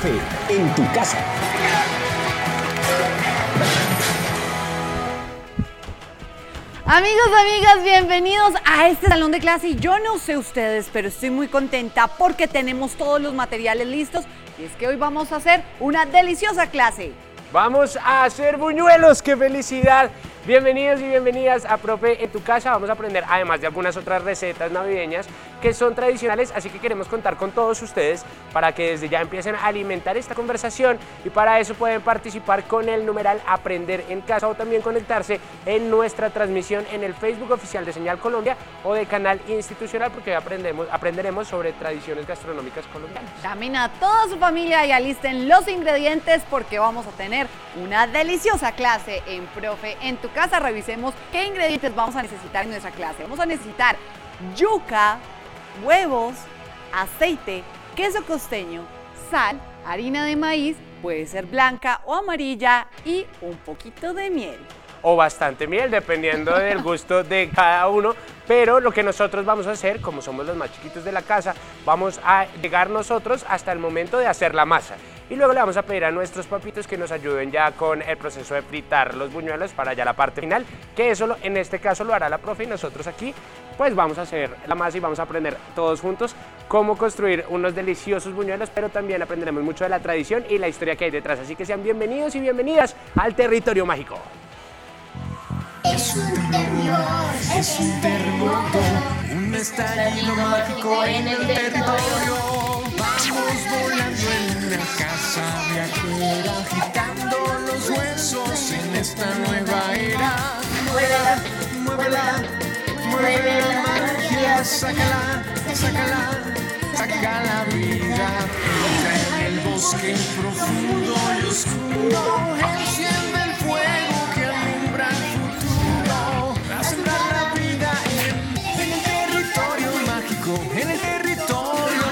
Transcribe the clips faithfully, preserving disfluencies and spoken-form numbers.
Profe en tu casa. Amigos, amigas, bienvenidos a este salón de clase. Y yo no sé ustedes, pero estoy muy contenta porque tenemos todos los materiales listos. Y es que hoy vamos a hacer una deliciosa clase. Vamos a hacer buñuelos, ¡qué felicidad! Bienvenidos y bienvenidas a Profe en tu casa. Vamos a aprender además de algunas otras recetas navideñas que son tradicionales, así que queremos contar con todos ustedes para que desde ya empiecen a alimentar esta conversación, y para eso pueden participar con el numeral Aprender en Casa o también conectarse en nuestra transmisión en el Facebook oficial de Señal Colombia o de Canal Institucional, porque hoy aprendemos, aprenderemos sobre tradiciones gastronómicas colombianas. Llamen a toda su familia y alisten los ingredientes porque vamos a tener una deliciosa clase en Profe en tu casa. Revisemos qué ingredientes vamos a necesitar en nuestra clase. Vamos a necesitar yuca, huevos, aceite, queso costeño, sal, harina de maíz, puede ser blanca o amarilla, y un poquito de miel. O bastante miel, dependiendo del gusto de cada uno, pero lo que nosotros vamos a hacer, como somos los más chiquitos de la casa, vamos a llegar nosotros hasta el momento de hacer la masa. Y luego le vamos a pedir a nuestros papitos que nos ayuden ya con el proceso de fritar los buñuelos para ya la parte final, que eso lo, en este caso lo hará la profe, y nosotros aquí pues vamos a hacer la masa y vamos a aprender todos juntos cómo construir unos deliciosos buñuelos, pero también aprenderemos mucho de la tradición y la historia que hay detrás. Así que sean bienvenidos y bienvenidas al Territorio Mágico. Es un terremoto, es un terremoto, un estallido mágico en el territorio. Vamos volando en una casa viajera, agitando los huesos en esta nueva era. Muévela, muévela, mueve la magia, sácala, sácala, saca la vida. Entra en el bosque profundo y oscuro, enciende el fuego que alumbra el futuro. A sembrar la vida en, en el territorio mágico, en el territorio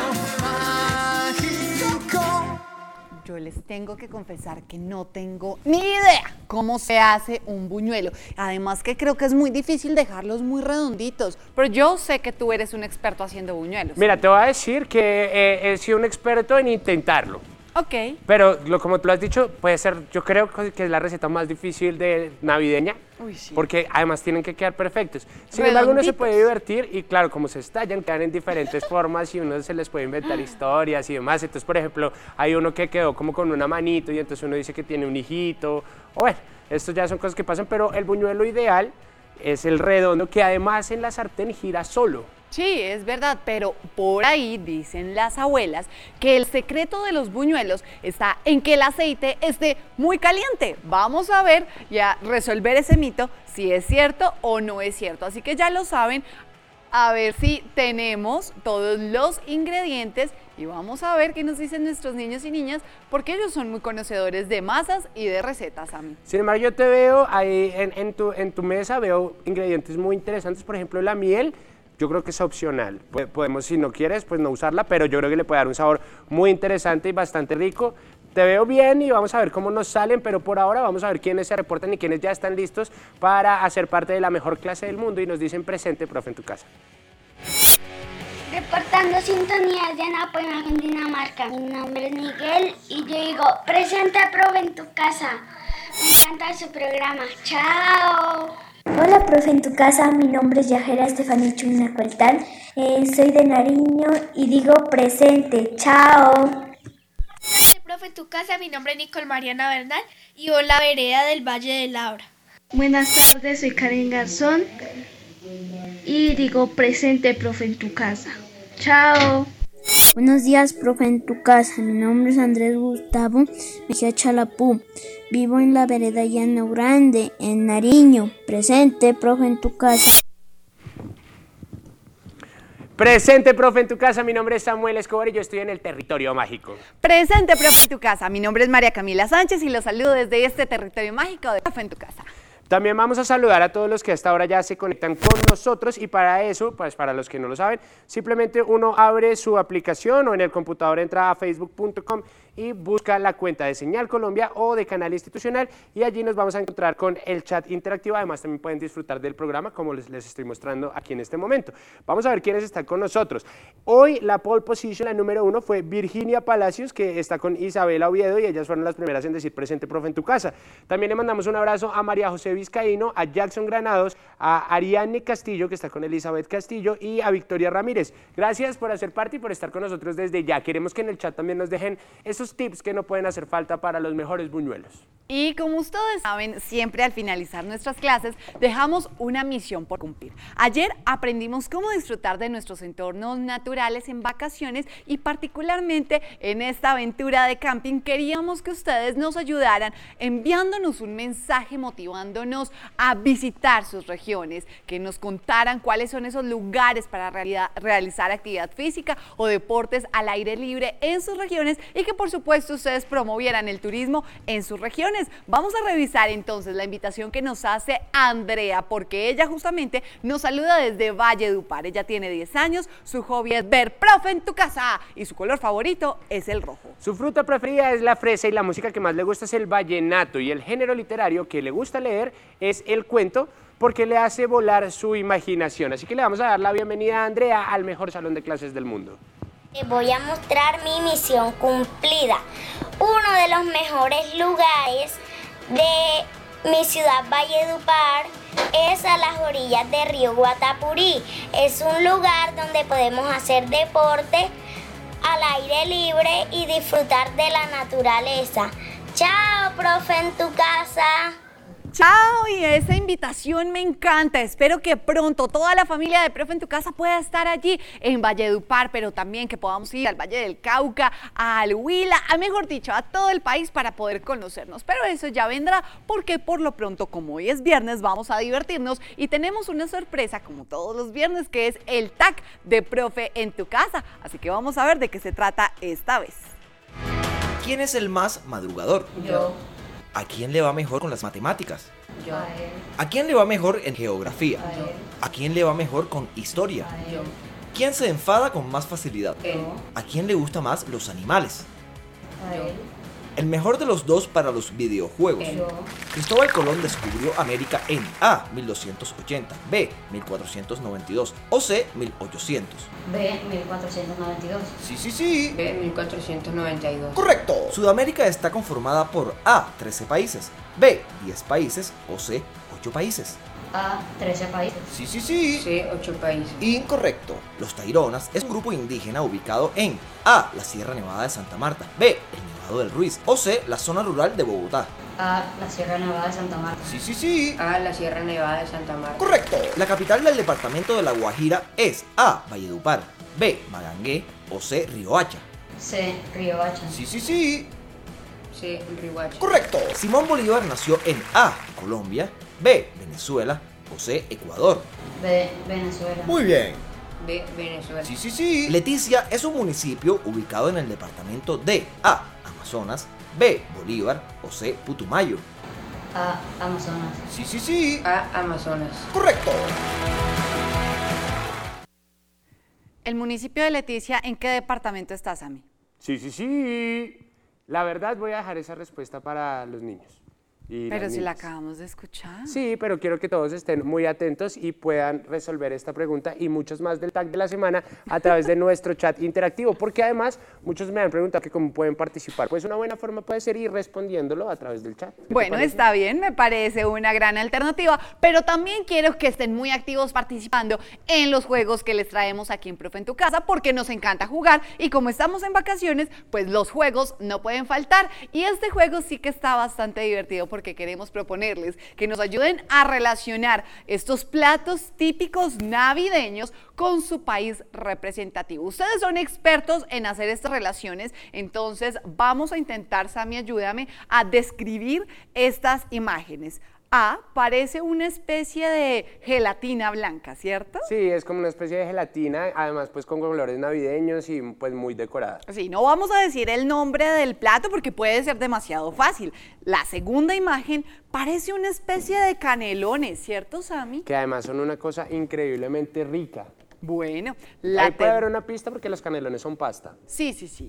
mágico. Yo les tengo que confesar que no tengo ni idea cómo se hace un buñuelo. Además que creo que es muy difícil dejarlos muy redonditos. Pero yo sé que tú eres un experto haciendo buñuelos. Mira, te voy a decir que eh, he sido un experto en intentarlo. Ok. Pero lo, como tú lo has dicho, puede ser, yo creo que es la receta más difícil de navideña. Uy, sí. Porque además tienen que quedar perfectos. Sin embargo, uno se puede divertir y claro, como se estallan, quedan en diferentes formas y uno se les puede inventar historias y demás. Entonces, por ejemplo, hay uno que quedó como con una manito y entonces uno dice que tiene un hijito. O bueno, esto ya son cosas que pasan, pero el buñuelo ideal es el redondo, que además en la sartén gira solo. Sí, es verdad, pero por ahí dicen las abuelas que el secreto de los buñuelos está en que el aceite esté muy caliente. Vamos a ver y a resolver ese mito, si es cierto o no es cierto. Así que ya lo saben, a ver si tenemos todos los ingredientes y vamos a ver qué nos dicen nuestros niños y niñas, porque ellos son muy conocedores de masas y de recetas, a mí. Sin embargo, yo te veo ahí en, en, tu, en tu mesa, veo ingredientes muy interesantes, por ejemplo, la miel. Yo creo que es opcional, podemos, si no quieres, pues no usarla, pero yo creo que le puede dar un sabor muy interesante y bastante rico. Te veo bien y vamos a ver cómo nos salen, pero por ahora vamos a ver quiénes se reportan y quiénes ya están listos para hacer parte de la mejor clase del mundo y nos dicen presente, profe, en tu casa. Reportando sintonías de Anapoima, Dinamarca. Mi nombre es Miguel y yo digo, presente, profe, en tu casa. Me encanta su programa. ¡Chao! Hola, profe, en tu casa. Mi nombre es Yajera Estefanía Chumina Coltán. Eh, soy de Nariño y digo presente. ¡Chao! Hola, profe, en tu casa. Mi nombre es Nicole Mariana Bernal y vivo en la vereda del Valle de Laura. Buenas tardes, soy Karen Garzón y digo presente, profe, en tu casa. ¡Chao! Buenos días, profe, en tu casa. Mi nombre es Andrés Gustavo Mejía Chalapú. Vivo en la vereda Llano Grande, en Nariño. Presente, profe, en tu casa. Presente, profe, en tu casa. Mi nombre es Samuel Escobar y yo estoy en el Territorio Mágico. Presente, profe, en tu casa. Mi nombre es María Camila Sánchez y los saludo desde este Territorio Mágico de Profe en tu casa. También vamos a saludar a todos los que hasta ahora ya se conectan con nosotros, y para eso, pues para los que no lo saben, simplemente uno abre su aplicación o en el computador entra a facebook punto com y busca la cuenta de Señal Colombia o de Canal Institucional y allí nos vamos a encontrar con el chat interactivo. Además también pueden disfrutar del programa como les, les estoy mostrando aquí en este momento. Vamos a ver quiénes están con nosotros. Hoy la pole position, la número uno, fue Virginia Palacios, que está con Isabela Oviedo y ellas fueron las primeras en decir presente, profe, en tu casa. También le mandamos un abrazo a María José Vizcaíno, a Jackson Granados, a Ariane Castillo, que está con Elizabeth Castillo, y a Victoria Ramírez. Gracias por hacer parte y por estar con nosotros desde ya. Queremos que en el chat también nos dejen esos tips que no pueden hacer falta para los mejores buñuelos. Y como ustedes saben, siempre al finalizar nuestras clases dejamos una misión por cumplir. Ayer aprendimos cómo disfrutar de nuestros entornos naturales en vacaciones y particularmente en esta aventura de camping queríamos que ustedes nos ayudaran enviándonos un mensaje motivándonos a visitar sus regiones, que nos contaran cuáles son esos lugares para realidad, realizar actividad física o deportes al aire libre en sus regiones y que por supuesto ustedes promovieran el turismo en sus regiones. Vamos a revisar entonces la invitación que nos hace Andrea, porque ella justamente nos saluda desde Valledupar. Ella tiene diez años, su hobby es ver Profe en tu casa y su color favorito es el rojo. Su fruta preferida es la fresa y la música que más le gusta es el vallenato y el género literario que le gusta leer es el cuento porque le hace volar su imaginación. Así que le vamos a dar la bienvenida a Andrea al mejor salón de clases del mundo. Te voy a mostrar mi misión cumplida. Uno de los mejores lugares de mi ciudad Valledupar es a las orillas del río Guatapurí. Es un lugar donde podemos hacer deporte al aire libre y disfrutar de la naturaleza. Chao, profe, en tu casa. Chao, y esa invitación me encanta. Espero que pronto toda la familia de Profe en tu casa pueda estar allí en Valledupar, pero también que podamos ir al Valle del Cauca, al Huila, a mejor dicho, a todo el país para poder conocernos. Pero eso ya vendrá porque por lo pronto, como hoy es viernes, vamos a divertirnos y tenemos una sorpresa como todos los viernes que es el tag de Profe en tu casa. Así que vamos a ver de qué se trata esta vez. ¿Quién es el más madrugador? Yo. ¿A quién le va mejor con las matemáticas? Yo. ¿A quién le va mejor en geografía? Yo. ¿A quién le va mejor con historia? Yo. ¿Quién se enfada con más facilidad? Él. ¿A quién le gustan más los animales? Yo. El mejor de los dos para los videojuegos. Yo. Cristóbal Colón descubrió América en A. mil doscientos ochenta, B. mil cuatrocientos noventa y dos o C. mil ochocientos. B. mil cuatrocientos noventa y dos. Sí, sí, sí. B. mil cuatrocientos noventa y dos. Correcto. Sudamérica está conformada por A. trece países, B. diez países o C. ocho países. A. trece países. Sí, sí, sí. C. ocho países. Incorrecto. Los Taironas es un grupo indígena ubicado en A. La Sierra Nevada de Santa Marta, B. El Nevado del Ruiz o C. La zona rural de Bogotá. A. La Sierra Nevada de Santa Marta. Sí, sí, sí. A. La Sierra Nevada de Santa Marta. Correcto. La capital del departamento de La Guajira es A. Valledupar, B. Magangué o C. Riohacha. C. Riohacha. Sí, sí, sí. C. Riohacha. Correcto. Simón Bolívar nació en A. Colombia, B. Venezuela o C. Ecuador. B. Venezuela. Muy bien. B. Venezuela. Sí, sí, sí. Leticia es un municipio ubicado en el departamento de A. Amazonas, B. Bolívar o C. Putumayo. A. Amazonas. Sí, sí, sí. A. Amazonas. Correcto. El municipio de Leticia, ¿en qué departamento está, Sammy? Sí, sí, sí. La verdad voy a dejar esa respuesta para los niños. Y Pero las si la niñas. acabamos de escuchar. Sí, pero quiero que todos estén muy atentos y puedan resolver esta pregunta y muchos más del tag de la semana a través de nuestro chat interactivo, porque además muchos me han preguntado que cómo pueden participar. Pues una buena forma puede ser ir respondiéndolo a través del chat. ¿Qué te Bueno, parece? está bien, me parece una gran alternativa, pero también quiero que estén muy activos participando en los juegos que les traemos aquí en Profe en tu casa, porque nos encanta jugar y como estamos en vacaciones, pues los juegos no pueden faltar. Y este juego sí que está bastante divertido porque queremos proponerles que nos ayuden a relacionar estos platos típicos navideños con su país representativo. Ustedes son expertos en hacer estas relaciones, entonces vamos a intentar, Sammy, ayúdame a describir estas imágenes. A, parece una especie de gelatina blanca, ¿cierto? Sí, es como una especie de gelatina, además pues con colores navideños y pues muy decorada. Sí, no vamos a decir el nombre del plato porque puede ser demasiado fácil. La segunda imagen parece una especie de canelones, ¿cierto, Sammy? Que además son una cosa increíblemente rica. Bueno, la Ahí puede ter- haber una pista porque los canelones son pasta. Sí, sí, sí.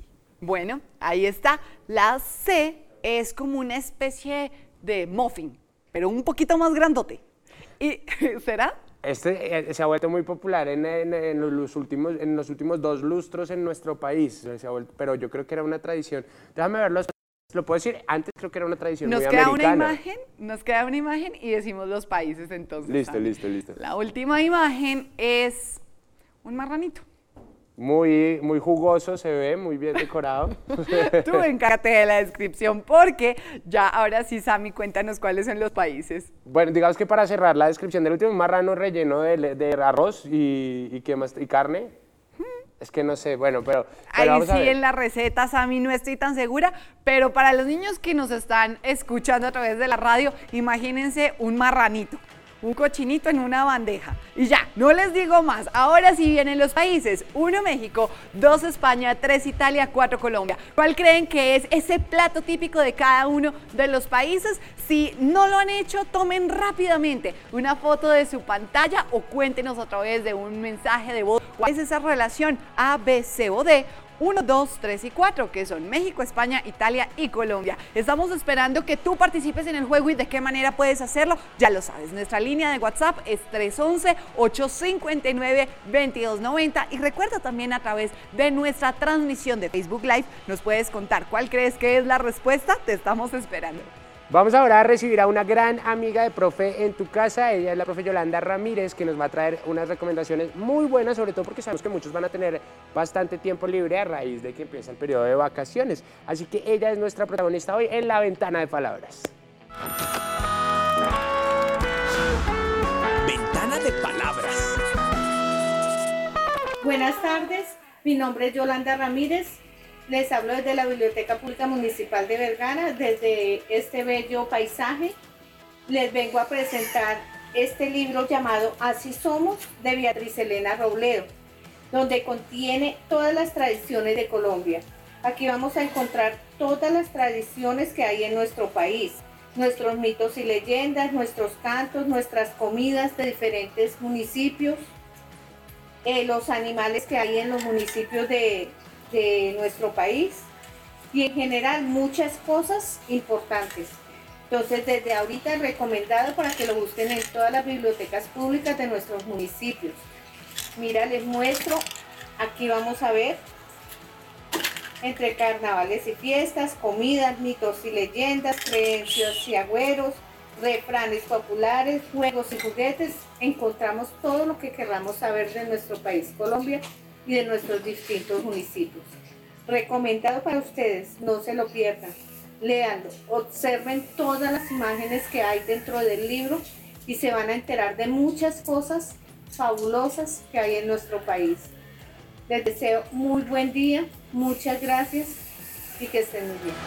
Bueno, ahí está. La C es como una especie de muffin, pero un poquito más grandote. ¿Y será? Este eh, se ha vuelto muy popular en, en- en los últimos, en los últimos dos lustros en nuestro país, se ha vuelto- pero yo creo que era una tradición. Déjame verlo, lo puedo decir, antes creo que era una tradición Nos muy queda americana. una imagen, nos queda una imagen y decimos los países entonces. Listo, también. listo, listo. La última imagen es un marranito. Muy, muy jugoso se ve, muy bien decorado. Tú encárgate de la descripción porque ya ahora sí, Sammy, cuéntanos cuáles son los países. Bueno, digamos que para cerrar la descripción del último, un marrano relleno de, le- de arroz y, y, ¿qué más? ¿Y carne? Es que no sé, bueno, pero, pero Ahí vamos a sí ver. en la receta, Sammy, no estoy tan segura, pero para los niños que nos están escuchando a través de la radio, imagínense un marranito, un cochinito en una bandeja. Y ya, no les digo más. Ahora sí vienen los países. Uno México, dos España, tres Italia, cuatro Colombia. ¿Cuál creen que es ese plato típico de cada uno de los países? Si no lo han hecho, tomen rápidamente una foto de su pantalla o cuéntenos a través de un mensaje de voz. ¿Cuál es esa relación A, B, C o D? uno, dos, tres y cuatro, que son México, España, Italia y Colombia. Estamos esperando que tú participes en el juego y de qué manera puedes hacerlo. Ya lo sabes, nuestra línea de WhatsApp es tres once, ocho cinco nueve, veintidós noventa y recuerda también a través de nuestra transmisión de Facebook Live nos puedes contar cuál crees que es la respuesta. Te estamos esperando. Vamos ahora a recibir a una gran amiga de Profe en tu casa. Ella es la profe Yolanda Ramírez, que nos va a traer unas recomendaciones muy buenas, sobre todo porque sabemos que muchos van a tener bastante tiempo libre a raíz de que empieza el periodo de vacaciones. Así que ella es nuestra protagonista hoy en La Ventana de Palabras. Ventana de Palabras. Buenas tardes, mi nombre es Yolanda Ramírez. Les hablo desde la Biblioteca Pública Municipal de Vergara, desde este bello paisaje. Les vengo a presentar este libro llamado Así Somos, de Beatriz Elena Robledo, donde contiene todas las tradiciones de Colombia. Aquí vamos a encontrar todas las tradiciones que hay en nuestro país, nuestros mitos y leyendas, nuestros cantos, nuestras comidas de diferentes municipios, eh, los animales que hay en los municipios de de nuestro país y en general muchas cosas importantes. Entonces desde ahorita recomendado para que lo busquen en todas las bibliotecas públicas de nuestros municipios. Mira, les muestro, aquí vamos a ver entre carnavales y fiestas, comidas, mitos y leyendas, creencias y agüeros, refranes populares, juegos y juguetes. Encontramos todo lo que queramos saber de nuestro país, Colombia, y de nuestros distintos municipios. Recomendado para ustedes, no se lo pierdan. Léanlo, observen todas las imágenes que hay dentro del libro y se van a enterar de muchas cosas fabulosas que hay en nuestro país. Les deseo muy buen día, muchas gracias y que estén muy bien.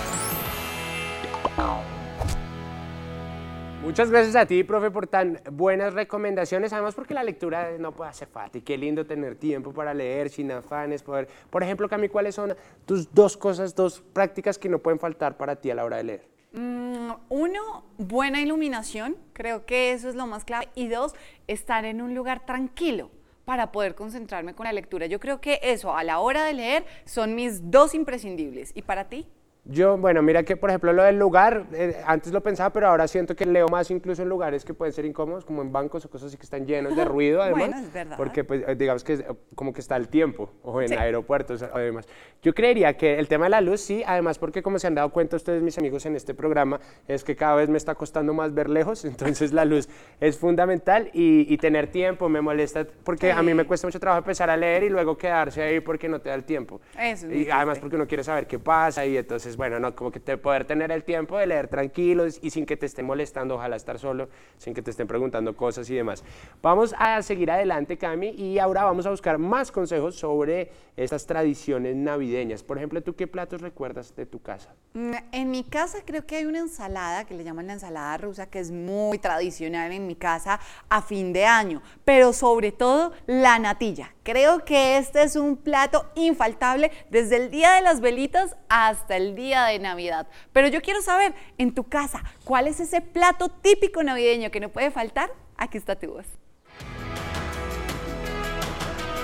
Muchas gracias a ti, profe, por tan buenas recomendaciones, además porque la lectura no puede hacer falta y qué lindo tener tiempo para leer sin afanes, poder... Por ejemplo, Cami, ¿cuáles son tus dos cosas, dos prácticas que no pueden faltar para ti a la hora de leer? Mm, uno, buena iluminación, creo que eso es lo más clave, y dos, estar en un lugar tranquilo para poder concentrarme con la lectura. Yo creo que eso, a la hora de leer, son mis dos imprescindibles. ¿Y para ti? Yo, bueno, mira que por ejemplo lo del lugar, eh, antes lo pensaba, pero ahora siento que leo más incluso en lugares que pueden ser incómodos, como en bancos o cosas así que están llenos de ruido además. Bueno, es verdad. Porque pues eh, digamos que es, eh, como que está el tiempo, o en Sí. aeropuertos además. Yo creería que el tema de la luz sí, además porque como se han dado cuenta ustedes, mis amigos, en este programa, es que cada vez me está costando más ver lejos, entonces la luz es fundamental y, y tener tiempo me molesta, porque Sí. a mí me cuesta mucho trabajo empezar a leer y luego quedarse ahí porque no te da el tiempo. Eso es Y muy además triste. porque uno quiere saber qué pasa y entonces, bueno, no, como que te poder tener el tiempo de leer tranquilo y sin que te estén molestando, ojalá estar solo, sin que te estén preguntando cosas y demás. Vamos a seguir adelante, Cami, y ahora vamos a buscar más consejos sobre estas tradiciones navideñas. Por ejemplo, ¿tú qué platos recuerdas de tu casa? Mm, En mi casa creo que hay una ensalada que le llaman la ensalada rusa, que es muy tradicional en mi casa a fin de año, pero sobre todo la natilla. Creo que este es un plato infaltable desde el día de las velitas hasta el día de Navidad. Pero yo quiero saber, en tu casa, ¿cuál es ese plato típico navideño que no puede faltar? Aquí está tu voz.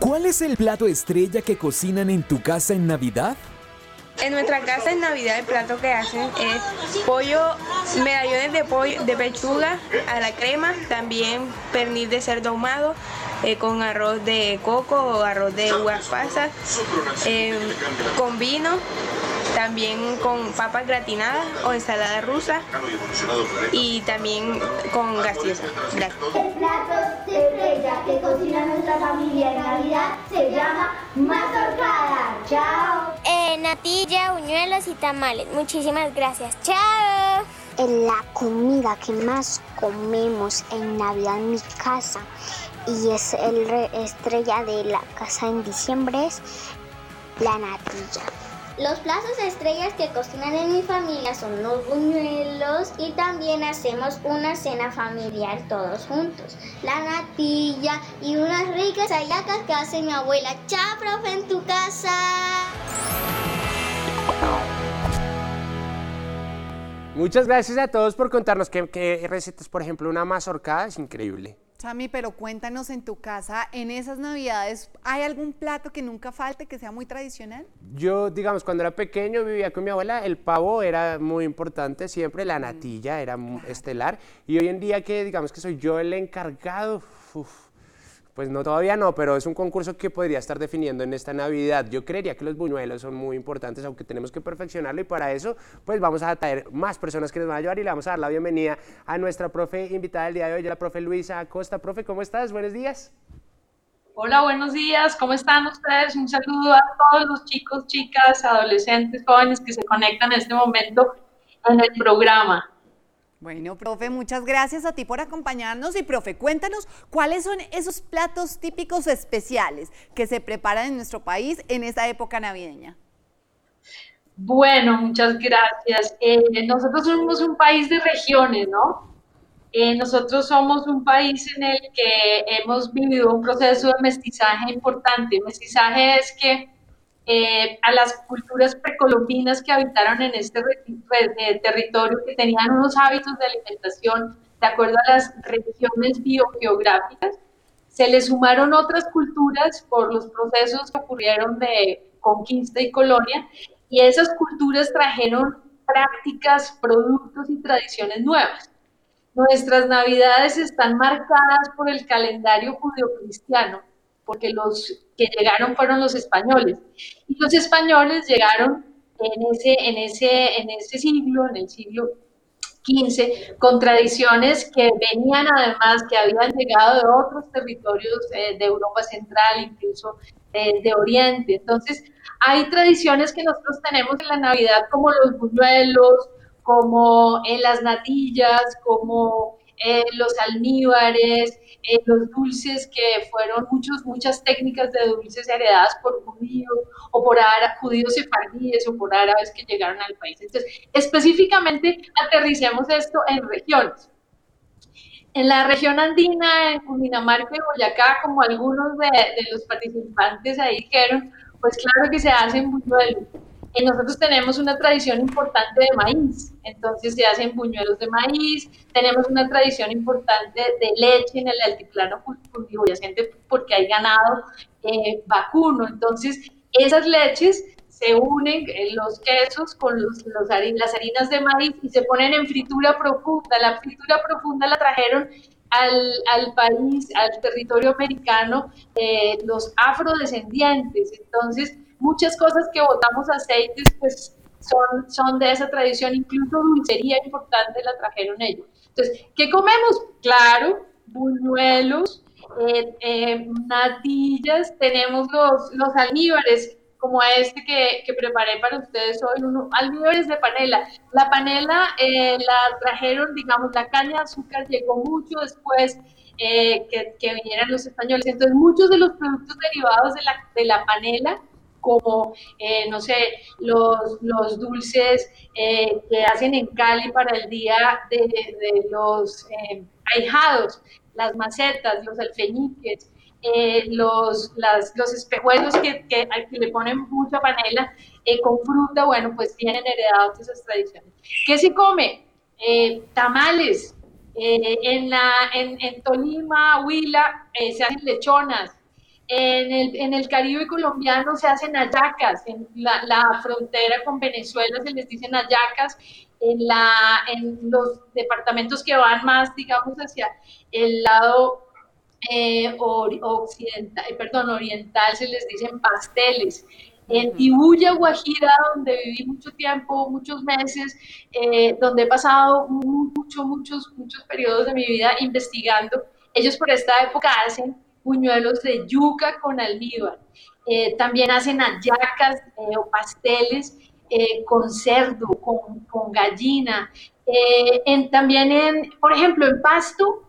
¿Cuál es el plato estrella que cocinan en tu casa en Navidad? En nuestra casa en Navidad el plato que hacen es pollo, medallones de pollo, de pechuga a la crema, también pernil de cerdo ahumado eh, con arroz de coco o arroz de uvas pasas, eh, con vino, también con papas gratinadas o ensalada rusa y también con gaseosa. Gracias. El plato estrella que cocina nuestra familia en Navidad se llama mazorcada. Chao. Eh, natilla, buñuelos y tamales. Muchísimas gracias. Chao. La comida que más comemos en Navidad en mi casa y es el re- estrella de la casa en diciembre es la natilla. Los platos estrellas que cocinan en mi familia son los buñuelos y también hacemos una cena familiar todos juntos. La natilla y unas ricas hallacas que hace mi abuela. Chao, profe, en tu casa. Muchas gracias a todos por contarnos qué, qué recetas, por ejemplo, una mazorcada es increíble. Sammy, pero cuéntanos en tu casa, en esas Navidades, ¿hay algún plato que nunca falte, que sea muy tradicional? Yo, digamos, cuando era pequeño, vivía con mi abuela, el pavo era muy importante, siempre la natilla era mm. estelar, y hoy en día que, digamos, que soy yo el encargado, uf, pues no, todavía no, pero es un concurso que podría estar definiendo en esta Navidad. Yo creería que los buñuelos son muy importantes, aunque tenemos que perfeccionarlo, y para eso, pues vamos a traer más personas que nos van a ayudar y le vamos a dar la bienvenida a nuestra profe invitada del día de hoy, la profe Luisa Acosta. Profe, ¿cómo estás? Buenos días. Hola, buenos días, ¿cómo están ustedes? Un saludo a todos los chicos, chicas, adolescentes, jóvenes que se conectan en este momento en el programa. Bueno, profe, muchas gracias a ti por acompañarnos y, profe, cuéntanos cuáles son esos platos típicos especiales que se preparan en nuestro país en esta época navideña. Bueno, muchas gracias. Eh, nosotros somos un país de regiones, ¿no? Eh, nosotros somos un país en el que hemos vivido un proceso de mestizaje importante. Mestizaje es que Eh, a las culturas precolombinas que habitaron en este re, re, territorio, que tenían unos hábitos de alimentación de acuerdo a las regiones biogeográficas, se le sumaron otras culturas por los procesos que ocurrieron de conquista y colonia, y esas culturas trajeron prácticas, productos y tradiciones nuevas. Nuestras Navidades están marcadas por el calendario judeocristiano, porque los que llegaron fueron los españoles, y los españoles llegaron en ese, en ese, en ese siglo, en el siglo quince, con tradiciones que venían además, que habían llegado de otros territorios eh, de Europa Central, incluso eh, de Oriente. Entonces, hay tradiciones que nosotros tenemos en la Navidad, como los buñuelos, como en las natillas, como eh, los almíbares, eh, los dulces, que fueron muchos, muchas técnicas de dulces heredadas por judíos, o por ára, judíos sefardíes, o por árabes que llegaron al país. Entonces, específicamente, aterricemos esto en regiones. En la región andina, en Cundinamarca y Boyacá, como algunos de, de los participantes ahí dijeron, pues claro que se hacen buñuelos. Eh, nosotros tenemos una tradición importante de maíz, entonces se hacen buñuelos de maíz, tenemos una tradición importante de leche en el altiplano cundiboyacense porque hay ganado eh, vacuno, entonces esas leches se unen, eh, los quesos con los, los harin, las harinas de maíz, y se ponen en fritura profunda. La fritura profunda la trajeron al, al país, al territorio americano, eh, los afrodescendientes. Entonces, muchas cosas que botamos aceites, pues son, son de esa tradición, incluso dulcería importante la trajeron ellos. Entonces, ¿qué comemos? Claro, buñuelos, eh, eh, natillas, tenemos los, los almíbares, como este que, que preparé para ustedes hoy, uno, almíbares de panela. La panela eh, la trajeron, digamos, la caña de azúcar llegó mucho después eh, que, que vinieran los españoles. Entonces, muchos de los productos derivados de la, de la panela, como, eh, no sé, los, los dulces eh, que hacen en Cali para el día de, de los eh, ahijados, las macetas, los alfeñiques, eh, los, las, los espejuelos que, que, que le ponen mucha panela eh, con fruta, bueno, pues tienen heredados esas tradiciones. ¿Qué se come? Eh, tamales. Eh, en, la, en, en Tolima, Huila, eh, se hacen lechonas. En el, en el Caribe colombiano se hacen hallacas, en la, la frontera con Venezuela se les dicen hallacas, en, la, en los departamentos que van más, digamos, hacia el lado eh, or, occidental, perdón, oriental se les dicen pasteles. En Tibuya, Guajira, donde viví mucho tiempo, muchos meses, eh, donde he pasado mucho, muchos, muchos periodos de mi vida investigando, ellos por esta época hacen buñuelos de yuca con almíbar. Eh, también hacen hallacas eh, o pasteles eh, con cerdo, con, con gallina. Eh, en, también, en, por ejemplo, en Pasto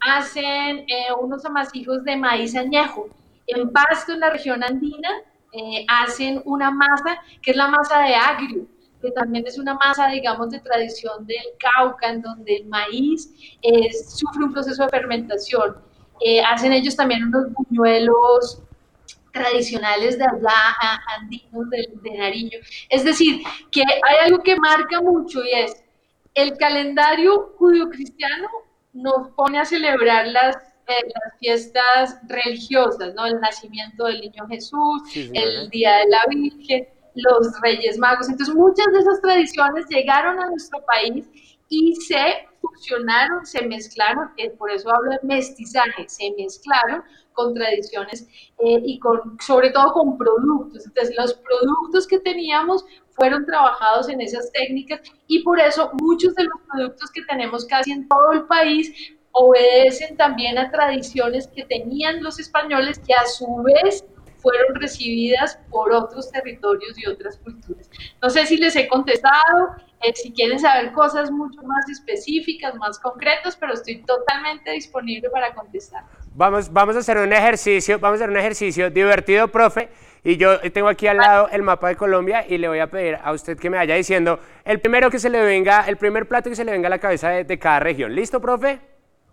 hacen eh, unos amasijos de maíz añejo. En Pasto, en la región andina, eh, hacen una masa que es la masa de agrio, que también es una masa, digamos, de tradición del Cauca, en donde el maíz eh, sufre un proceso de fermentación. Eh, hacen ellos también unos buñuelos tradicionales de allá, andinos, de, de Nariño. Es decir, que hay algo que marca mucho y es el calendario judio-cristiano nos pone a celebrar las, eh, las fiestas religiosas, ¿no? El nacimiento del niño Jesús, sí, el Día de la Virgen, los Reyes Magos. Entonces, muchas de esas tradiciones llegaron a nuestro país y se fusionaron, se mezclaron, eh, por eso hablo de mestizaje, se mezclaron con tradiciones eh, y con, sobre todo con productos. Entonces, los productos que teníamos fueron trabajados en esas técnicas y por eso muchos de los productos que tenemos casi en todo el país obedecen también a tradiciones que tenían los españoles que a su vez fueron recibidas por otros territorios y otras culturas. No sé si les he contestado, eh, si quieren saber cosas mucho más específicas, más concretas, pero estoy totalmente disponible para contestar. Vamos, vamos a hacer un ejercicio, vamos a hacer un ejercicio divertido, profe, y yo tengo aquí al lado el mapa de Colombia y le voy a pedir a usted que me vaya diciendo el primero que se le venga, el primer plato que se le venga a la cabeza de, de cada región. ¿Listo, profe?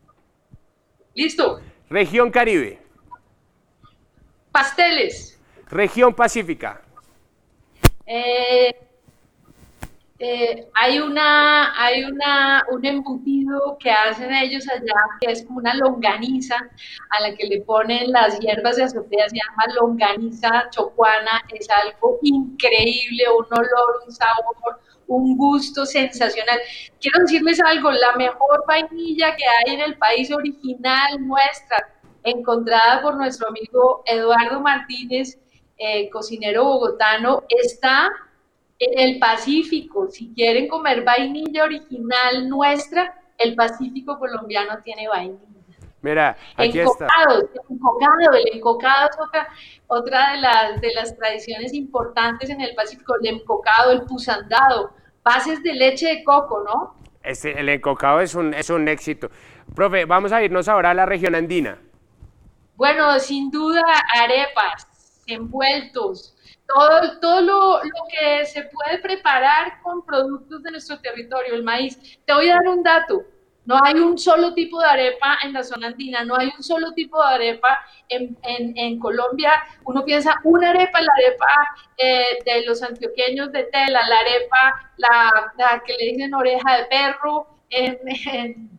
Listo. Región Caribe. Pasteles. Región Pacífica. Eh, eh, hay una, hay una, un embutido que hacen ellos allá que es como una longaniza a la que le ponen las hierbas de azotea, se llama longaniza chocuana, es algo increíble, un olor, un sabor, un gusto sensacional. Quiero decirles algo, la mejor vainilla que hay en el país original nuestra, encontrada por nuestro amigo Eduardo Martínez, eh, cocinero bogotano, está en el Pacífico. Si quieren comer vainilla original nuestra, el Pacífico colombiano tiene vainilla. Mira, aquí encocado, está. Encocado, el encocado es otra, otra de, las, de las tradiciones importantes en el Pacífico, el encocado, el pusandado, bases de leche de coco, ¿no? Este, el encocado es un, es un éxito. Profe, vamos a irnos ahora a la región andina. Bueno, sin duda, arepas, envueltos, todo, todo lo, lo que se puede preparar con productos de nuestro territorio, el maíz. Te voy a dar un dato, no hay un solo tipo de arepa en la zona andina, no hay un solo tipo de arepa en, en, en Colombia. Uno piensa, una arepa, la arepa eh, de los antioqueños de tela, la arepa, la, la que le dicen oreja de perro, en, en,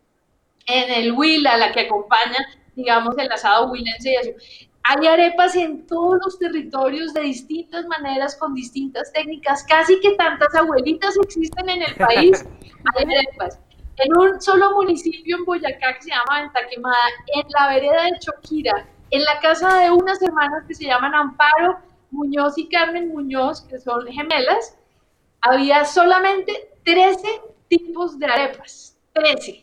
en el huila, la que acompaña, digamos, el asado huilense y eso. Hay arepas en todos los territorios de distintas maneras, con distintas técnicas, casi que tantas abuelitas existen en el país, hay arepas. En un solo municipio en Boyacá que se llama Venta Quemada, en la vereda de Choquira, en la casa de unas hermanas que se llaman Amparo Muñoz y Carmen Muñoz, que son gemelas, había solamente trece tipos de arepas, trece.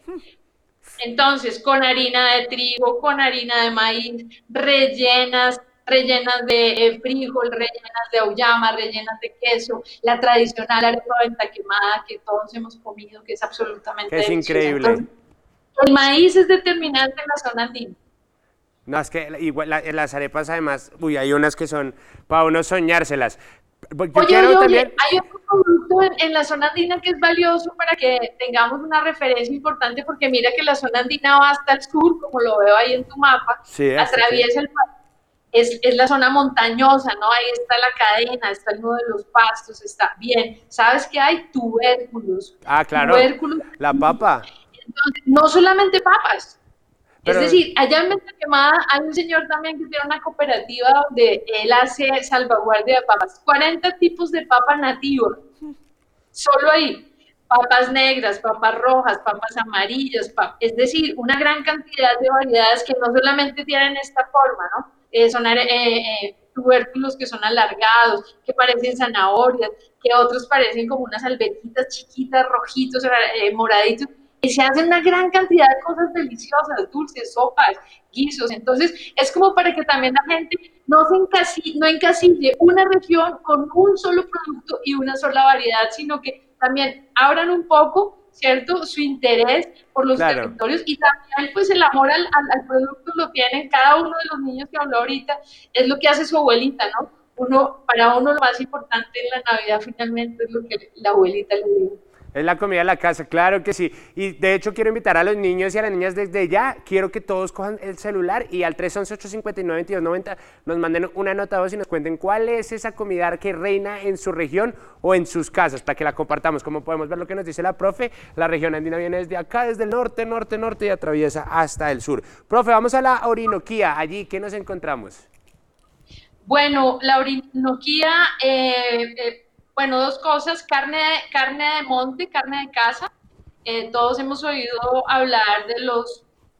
Entonces, con harina de trigo, con harina de maíz, rellenas, rellenas de eh, frijol, rellenas de auyama, rellenas de queso, la tradicional arepa venta quemada que todos hemos comido, que es absolutamente que es deliciosa. increíble. Entonces, el maíz es determinante en la zona andina. No, es que igual, la, las arepas además, uy, hay unas que son para uno soñárselas. Yo oye, quiero oye, también... oye, hay otro producto en, en la zona andina que es valioso para que tengamos una referencia importante, porque mira que la zona andina va hasta el sur, como lo veo ahí en tu mapa, sí, atraviesa sí. el país. Es, es la zona montañosa, ¿no? Ahí está la cadena, está el nudo de los pastos, está bien. ¿Sabes qué hay? Tubérculos. Ah, claro, Tubérculos. la papa. Entonces, no solamente papas. Pero- Es decir, allá en Meta Quemada hay un señor también que tiene una cooperativa donde él hace salvaguardia de papas. cuarenta tipos de papa nativa, solo ahí. Papas negras, papas rojas, papas amarillas, pap- es decir, una gran cantidad de variedades que no solamente tienen esta forma, ¿no? Eh, son eh, eh, tubérculos que son alargados, que parecen zanahorias, que otros parecen como unas alberjitas chiquitas, rojitos, eh, moraditos, y se hacen una gran cantidad de cosas deliciosas, dulces, sopas, guisos. Entonces, es como para que también la gente no se encasille, no encasille una región con un solo producto y una sola variedad, sino que también abran un poco, ¿cierto?, su interés por los Claro. territorios y también pues el amor al, al, al producto lo tienen cada uno de los niños que habló ahorita, es lo que hace su abuelita, ¿no? Uno, para uno lo más importante en la Navidad finalmente es lo que la abuelita le dijo. Es la comida de la casa, claro que sí. Y de hecho quiero invitar a los niños y a las niñas desde ya. Quiero que todos cojan el celular y al tres once, ocho cinco nueve, veintidós noventa nos manden una nota de voz y nos cuenten cuál es esa comida que reina en su región o en sus casas, para que la compartamos. Como podemos ver lo que nos dice la profe, la región andina viene desde acá, desde el norte, norte, norte y atraviesa hasta el sur. Profe, vamos a la Orinoquía. Allí, ¿qué nos encontramos? Bueno, la Orinoquía, eh, eh, bueno, dos cosas, carne, carne de monte, carne de casa. Eh, todos hemos oído hablar de los,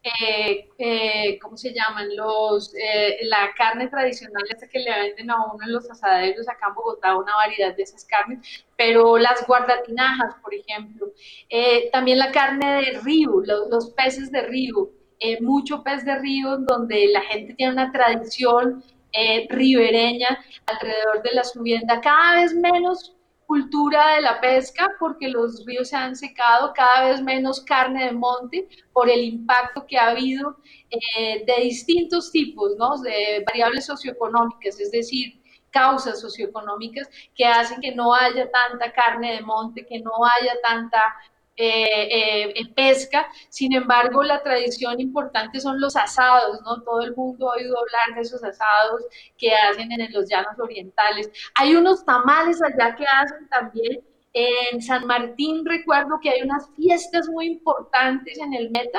eh, eh, ¿cómo se llaman? Los, eh, la carne tradicional esa que le venden a uno en los asaderos acá en Bogotá, una variedad de esas carnes, pero las guardatinajas, por ejemplo. Eh, también la carne de río, los, los peces de río, eh, mucho pez de río donde la gente tiene una tradición Eh, ribereña alrededor de la subienda, cada vez menos cultura de la pesca porque los ríos se han secado, cada vez menos carne de monte por el impacto que ha habido eh, de distintos tipos, ¿no? De variables socioeconómicas, es decir, causas socioeconómicas que hacen que no haya tanta carne de monte, que no haya tanta Eh, eh, pesca. Sin embargo, la tradición importante son los asados, ¿no? Todo el mundo ha oído hablar de esos asados que hacen en los llanos orientales. Hay unos tamales allá que hacen también. En San Martín recuerdo que hay unas fiestas muy importantes en el Meta.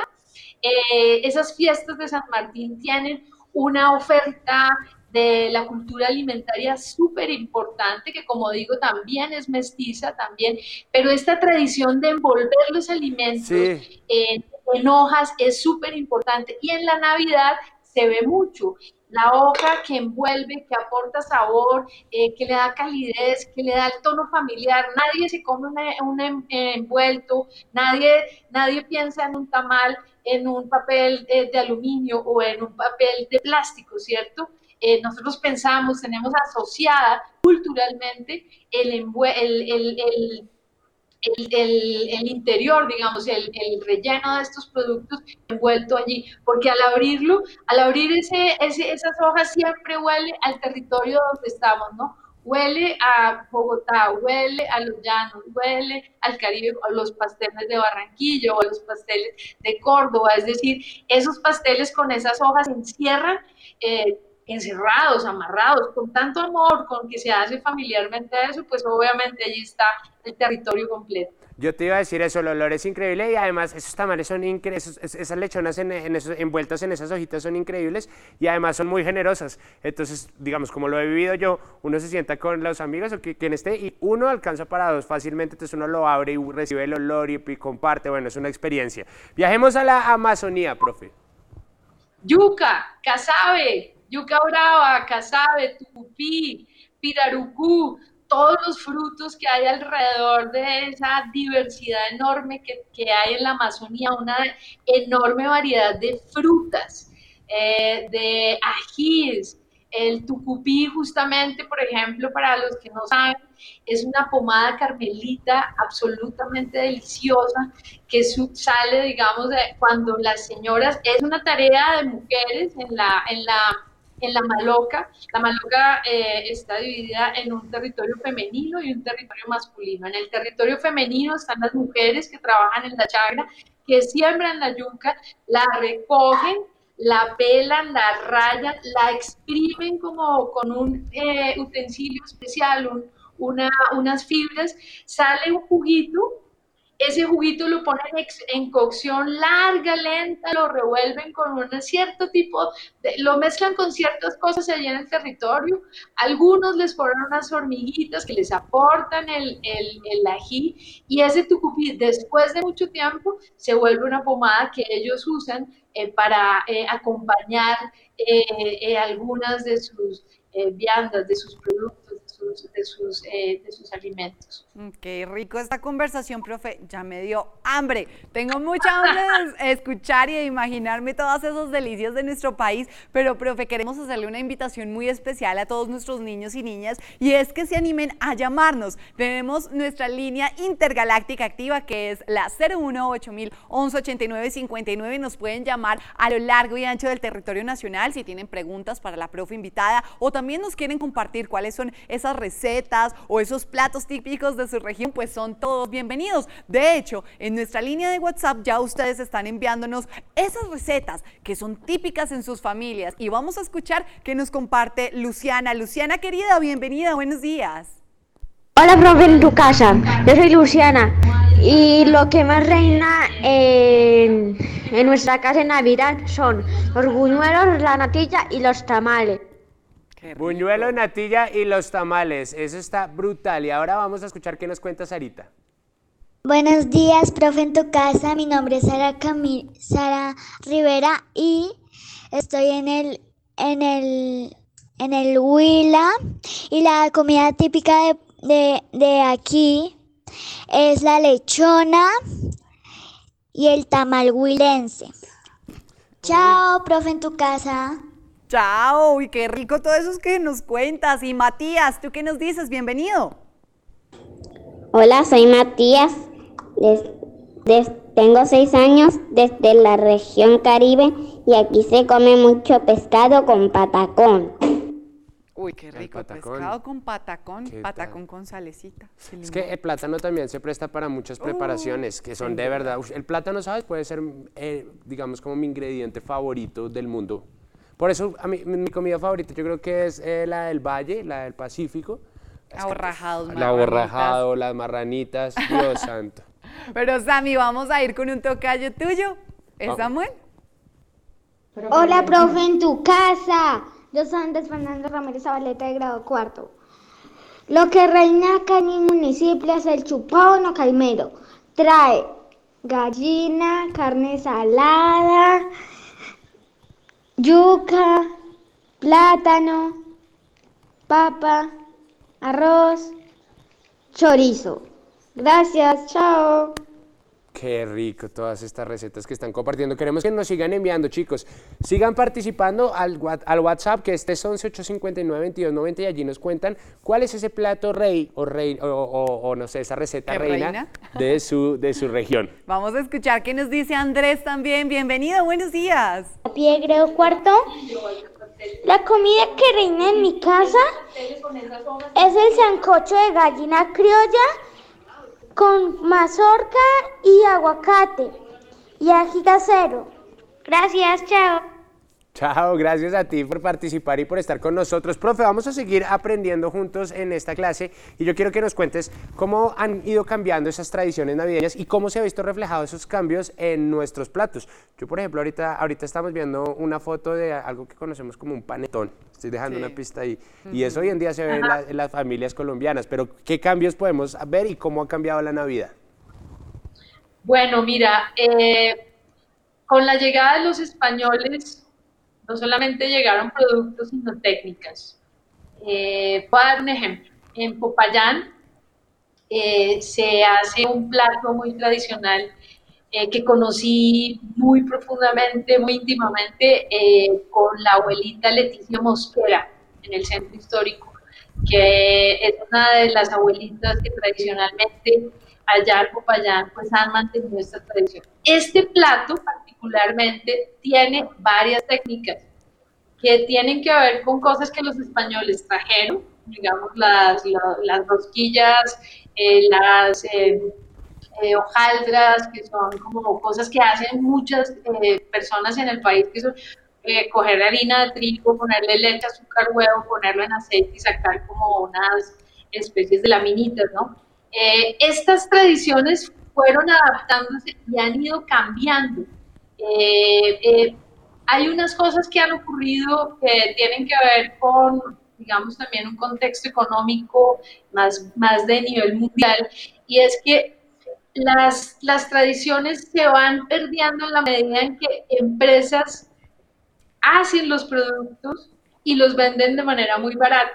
Eh, esas fiestas de San Martín tienen una oferta de la cultura alimentaria súper importante, que como digo también es mestiza también, pero esta tradición de envolver los alimentos Sí. en, en hojas es súper importante y en la Navidad se ve mucho. La hoja que envuelve, que aporta sabor, eh, que le da calidez, que le da el tono familiar. Nadie se come un envuelto, nadie, nadie piensa en un tamal, en un papel eh, de aluminio o en un papel de plástico, ¿cierto? Eh, nosotros pensamos, tenemos asociada culturalmente el, el, el, el El, el, el interior, digamos, el, el relleno de estos productos envuelto allí, porque al abrirlo, al abrir ese, ese, esas hojas siempre huele al territorio donde estamos, ¿no? Huele a Bogotá, huele a los llanos, huele al Caribe, a los pasteles de Barranquilla o a los pasteles de Córdoba, es decir, esos pasteles con esas hojas encierran eh, encerrados, amarrados, con tanto amor con que se hace familiarmente eso, pues obviamente allí está el territorio completo. Yo te iba a decir eso, el olor es increíble y además esos tamales son increíbles, esas lechonas en, en esos, envueltas en esas hojitas son increíbles y además son muy generosas. Entonces, digamos, como lo he vivido yo, uno se sienta con los amigos o que, quien esté y uno alcanza para dos fácilmente, entonces uno lo abre y recibe el olor y, y comparte, bueno, es una experiencia. Viajemos a la Amazonía, profe. Yuca, casabe, yuca brava, casabe, tucupí, pirarucú, todos los frutos que hay alrededor de esa diversidad enorme que, que hay en la Amazonía, una enorme variedad de frutas, eh, de ajíes. El tucupí, justamente, por ejemplo, para los que no saben, es una pomada carmelita absolutamente deliciosa que su, sale, digamos, de cuando las señoras, es una tarea de mujeres en la, en la, en la Maloca. La Maloca eh, está dividida en un territorio femenino y un territorio masculino. En el territorio femenino están las mujeres que trabajan en la chagra, que siembran la yuca, la recogen, la pelan, la rayan, la exprimen como con un eh, utensilio especial, un, una, unas fibras, sale un juguito ese juguito lo ponen en cocción larga, lenta, lo revuelven con un cierto tipo, de, lo mezclan con ciertas cosas allí en el territorio. Algunos les ponen unas hormiguitas que les aportan el, el, el ají, y ese tucupi después de mucho tiempo se vuelve una pomada que ellos usan eh, para eh, acompañar eh, eh, algunas de sus eh, viandas, de sus productos, de sus, de sus, eh, de sus alimentos. Qué rico esta conversación, profe. Ya me dio hambre. Tengo mucha hambre de escuchar y de imaginarme todas esas delicias de nuestro país. Pero, profe, queremos hacerle una invitación muy especial a todos nuestros niños y niñas, y es que se animen a llamarnos. Tenemos nuestra línea intergaláctica activa, que es la cero uno ocho mil once ochenta y nueve cincuenta y nueve. Nos pueden llamar a lo largo y ancho del territorio nacional si tienen preguntas para la profe invitada, o también nos quieren compartir cuáles son esas recetas o esos platos típicos de su región, pues son todos bienvenidos. De hecho, en nuestra línea de WhatsApp ya ustedes están enviándonos esas recetas que son típicas en sus familias, y vamos a escuchar que nos comparte Luciana. Luciana querida, bienvenida, buenos días. Hola, profe, en tu casa. Yo soy Luciana, y lo que más reina en, en nuestra casa en Navidad son los buñuelos, la natilla y los tamales. Buñuelo, natilla y los tamales, eso está brutal. Y ahora vamos a escuchar qué nos cuenta Sarita. Buenos días, profe, en tu casa. Mi nombre es Sara, Camil Sara Rivera y estoy en el, en el, en el Huila, y la comida típica de, de, de aquí es la lechona y el tamal huilense. Chao, profe, en tu casa. Chao, y qué rico todo eso que nos cuentas. Y Matías, ¿tú qué nos dices? Bienvenido. Hola, soy Matías, des, des, tengo seis años, desde la región Caribe, y aquí se come mucho pescado con patacón. Uy, qué rico, pescado con patacón, patacón tal? Con salecita. Es que el plátano también se presta para muchas preparaciones, uh, que son de verdad. El plátano, ¿sabes? Puede ser, eh, digamos, como mi ingrediente favorito del mundo. Por eso, a mí, mi comida favorita yo creo que es eh, la del Valle, la del Pacífico. Aborrajados, La aborrajado, las marranitas, Dios santo. Pero, Sammy, vamos a ir con un tocayo tuyo. ¿Es Samuel? Hola, profe, en tu casa. Yo soy Andrés Fernando Ramírez Zabaleta, de grado cuarto. Lo que reina acá en mi municipio es el chupado no calmero. Trae gallina, carne salada, yuca, plátano, papa, arroz, chorizo. Gracias, chao. Qué rico todas estas recetas que están compartiendo. Queremos que nos sigan enviando, chicos. Sigan participando al, al WhatsApp, que este es once ocho cincuenta y nueve veintidós noventa, y allí nos cuentan cuál es ese plato rey o, rey, o, o, o no sé, esa receta reina, reina? De, su, de su región. Vamos a escuchar qué nos dice Andrés también. Bienvenido, buenos días. A pie, grado cuarto. La comida que reina en mi casa es el sancocho de gallina criolla con mazorca y aguacate y ají casero. Gracias, chao. Chao, gracias a ti por participar y por estar con nosotros. Profe, vamos a seguir aprendiendo juntos en esta clase, y yo quiero que nos cuentes cómo han ido cambiando esas tradiciones navideñas y cómo se ha visto reflejado esos cambios en nuestros platos. Yo, por ejemplo, ahorita, ahorita estamos viendo una foto de algo que conocemos como un panetón. Estoy dejando sí. una pista ahí. Uh-huh. Y eso hoy en día se ve en, la, en las familias colombianas. Pero, ¿qué cambios podemos ver y cómo ha cambiado la Navidad? Bueno, mira, eh, con la llegada de los españoles, no solamente llegaron productos, sino técnicas. Eh, voy a dar un ejemplo. En Popayán eh, se hace un plato muy tradicional eh, que conocí muy profundamente, muy íntimamente eh, con la abuelita Leticia Mosquera en el centro histórico, que es una de las abuelitas que tradicionalmente allá en Popayán pues han mantenido esta tradición. Este plato particularmente tiene varias técnicas que tienen que ver con cosas que los españoles trajeron, digamos las, las, las rosquillas, eh, las eh, eh, hojaldras, que son como cosas que hacen muchas eh, personas en el país, que son eh, coger harina de trigo, ponerle leche, azúcar, huevo, ponerlo en aceite y sacar como unas especies de laminitas, ¿no? Eh, estas tradiciones fueron adaptándose y han ido cambiando. Eh, eh, hay unas cosas que han ocurrido que tienen que ver con, digamos, también un contexto económico más, más de nivel mundial, y es que las, las tradiciones se van perdiendo en la medida en que empresas hacen los productos y los venden de manera muy barata,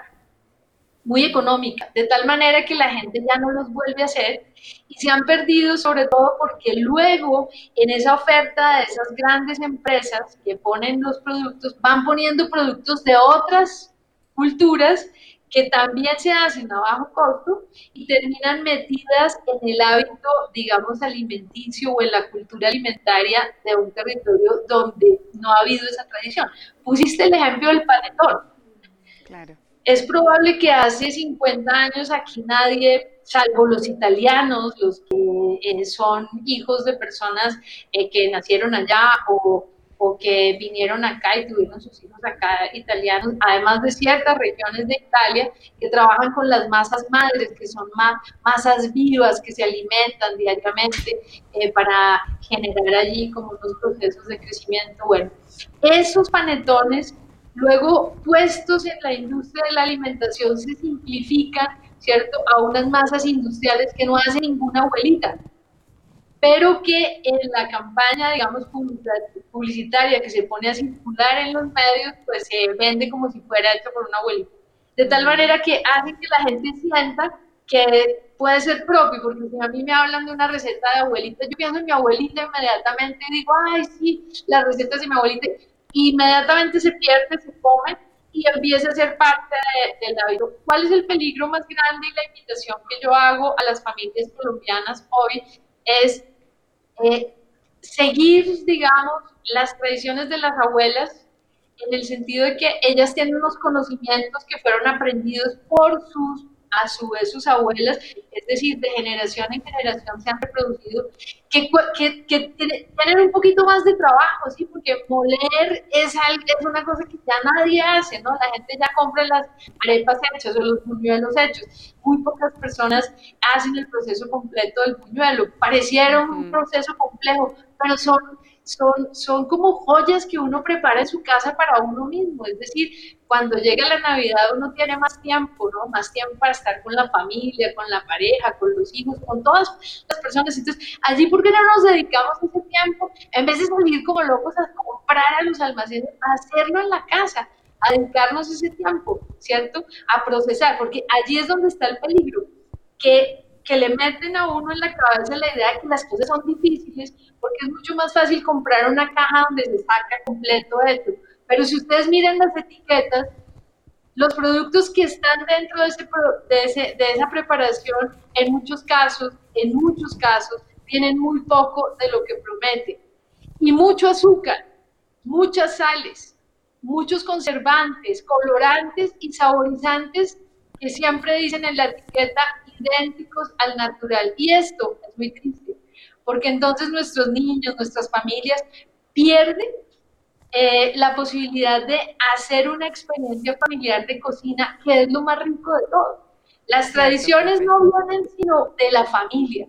muy económica, de tal manera que la gente ya no los vuelve a hacer, y se han perdido sobre todo porque luego en esa oferta de esas grandes empresas que ponen los productos, van poniendo productos de otras culturas que también se hacen a bajo costo y terminan metidas en el hábito, digamos, alimenticio o en la cultura alimentaria de un territorio donde no ha habido esa tradición. Pusiste el ejemplo del panetón. Claro. Es probable que hace cincuenta años aquí nadie, salvo los italianos, los que eh, son hijos de personas eh, que nacieron allá o, o que vinieron acá y tuvieron sus hijos acá italianos, además de ciertas regiones de Italia que trabajan con las masas madres, que son ma masas vivas, que se alimentan diariamente eh, para generar allí como unos procesos de crecimiento. Bueno, esos panetones, luego puestos en la industria de la alimentación, se simplifican, ¿cierto?, a unas masas industriales que no hace ninguna abuelita, pero que en la campaña, digamos, publicitaria que se pone a circular en los medios, pues se vende como si fuera hecho por una abuelita. De tal manera que hace que la gente sienta que puede ser propio, porque si a mí me hablan de una receta de abuelita, yo pienso en mi abuelita inmediatamente y digo, ay, sí, las recetas de mi abuelita, inmediatamente se pierde, se come y empieza a ser parte de, del hábito. ¿Cuál es el peligro más grande? Y la invitación que yo hago a las familias colombianas hoy es eh, seguir, digamos, las tradiciones de las abuelas, en el sentido de que ellas tienen unos conocimientos que fueron aprendidos por sus, a su vez, sus abuelas, es decir, de generación en generación se han reproducido, que, que, que tienen un poquito más de trabajo, ¿sí? Porque moler es, algo, es una cosa que ya nadie hace, ¿no? La gente ya compra las arepas hechas o los buñuelos hechos. Muy pocas personas hacen el proceso completo del buñuelo. Pareciera un proceso complejo, pero son... Son, son como joyas que uno prepara en su casa para uno mismo, es decir, cuando llega la Navidad uno tiene más tiempo, ¿no? Más tiempo para estar con la familia, con la pareja, con los hijos, con todas las personas. Entonces, allí, ¿por qué no nos dedicamos ese tiempo, en vez de salir como locos a comprar a los almacenes, a hacerlo en la casa, a dedicarnos ese tiempo, ¿cierto? A procesar, porque allí es donde está el peligro, que que le meten a uno en la cabeza la idea de que las cosas son difíciles, porque es mucho más fácil comprar una caja donde se saca completo esto. Pero si ustedes miran las etiquetas, los productos que están dentro de, ese, de, ese, de esa preparación, en muchos casos, en muchos casos, tienen muy poco de lo que promete. Y mucho azúcar, muchas sales, muchos conservantes, colorantes y saborizantes que siempre dicen en la etiqueta idénticos al natural. Y esto es muy triste, porque entonces nuestros niños, nuestras familias pierden eh, la posibilidad de hacer una experiencia familiar de cocina, que es lo más rico de todo. Las tradiciones no vienen sino de la familia.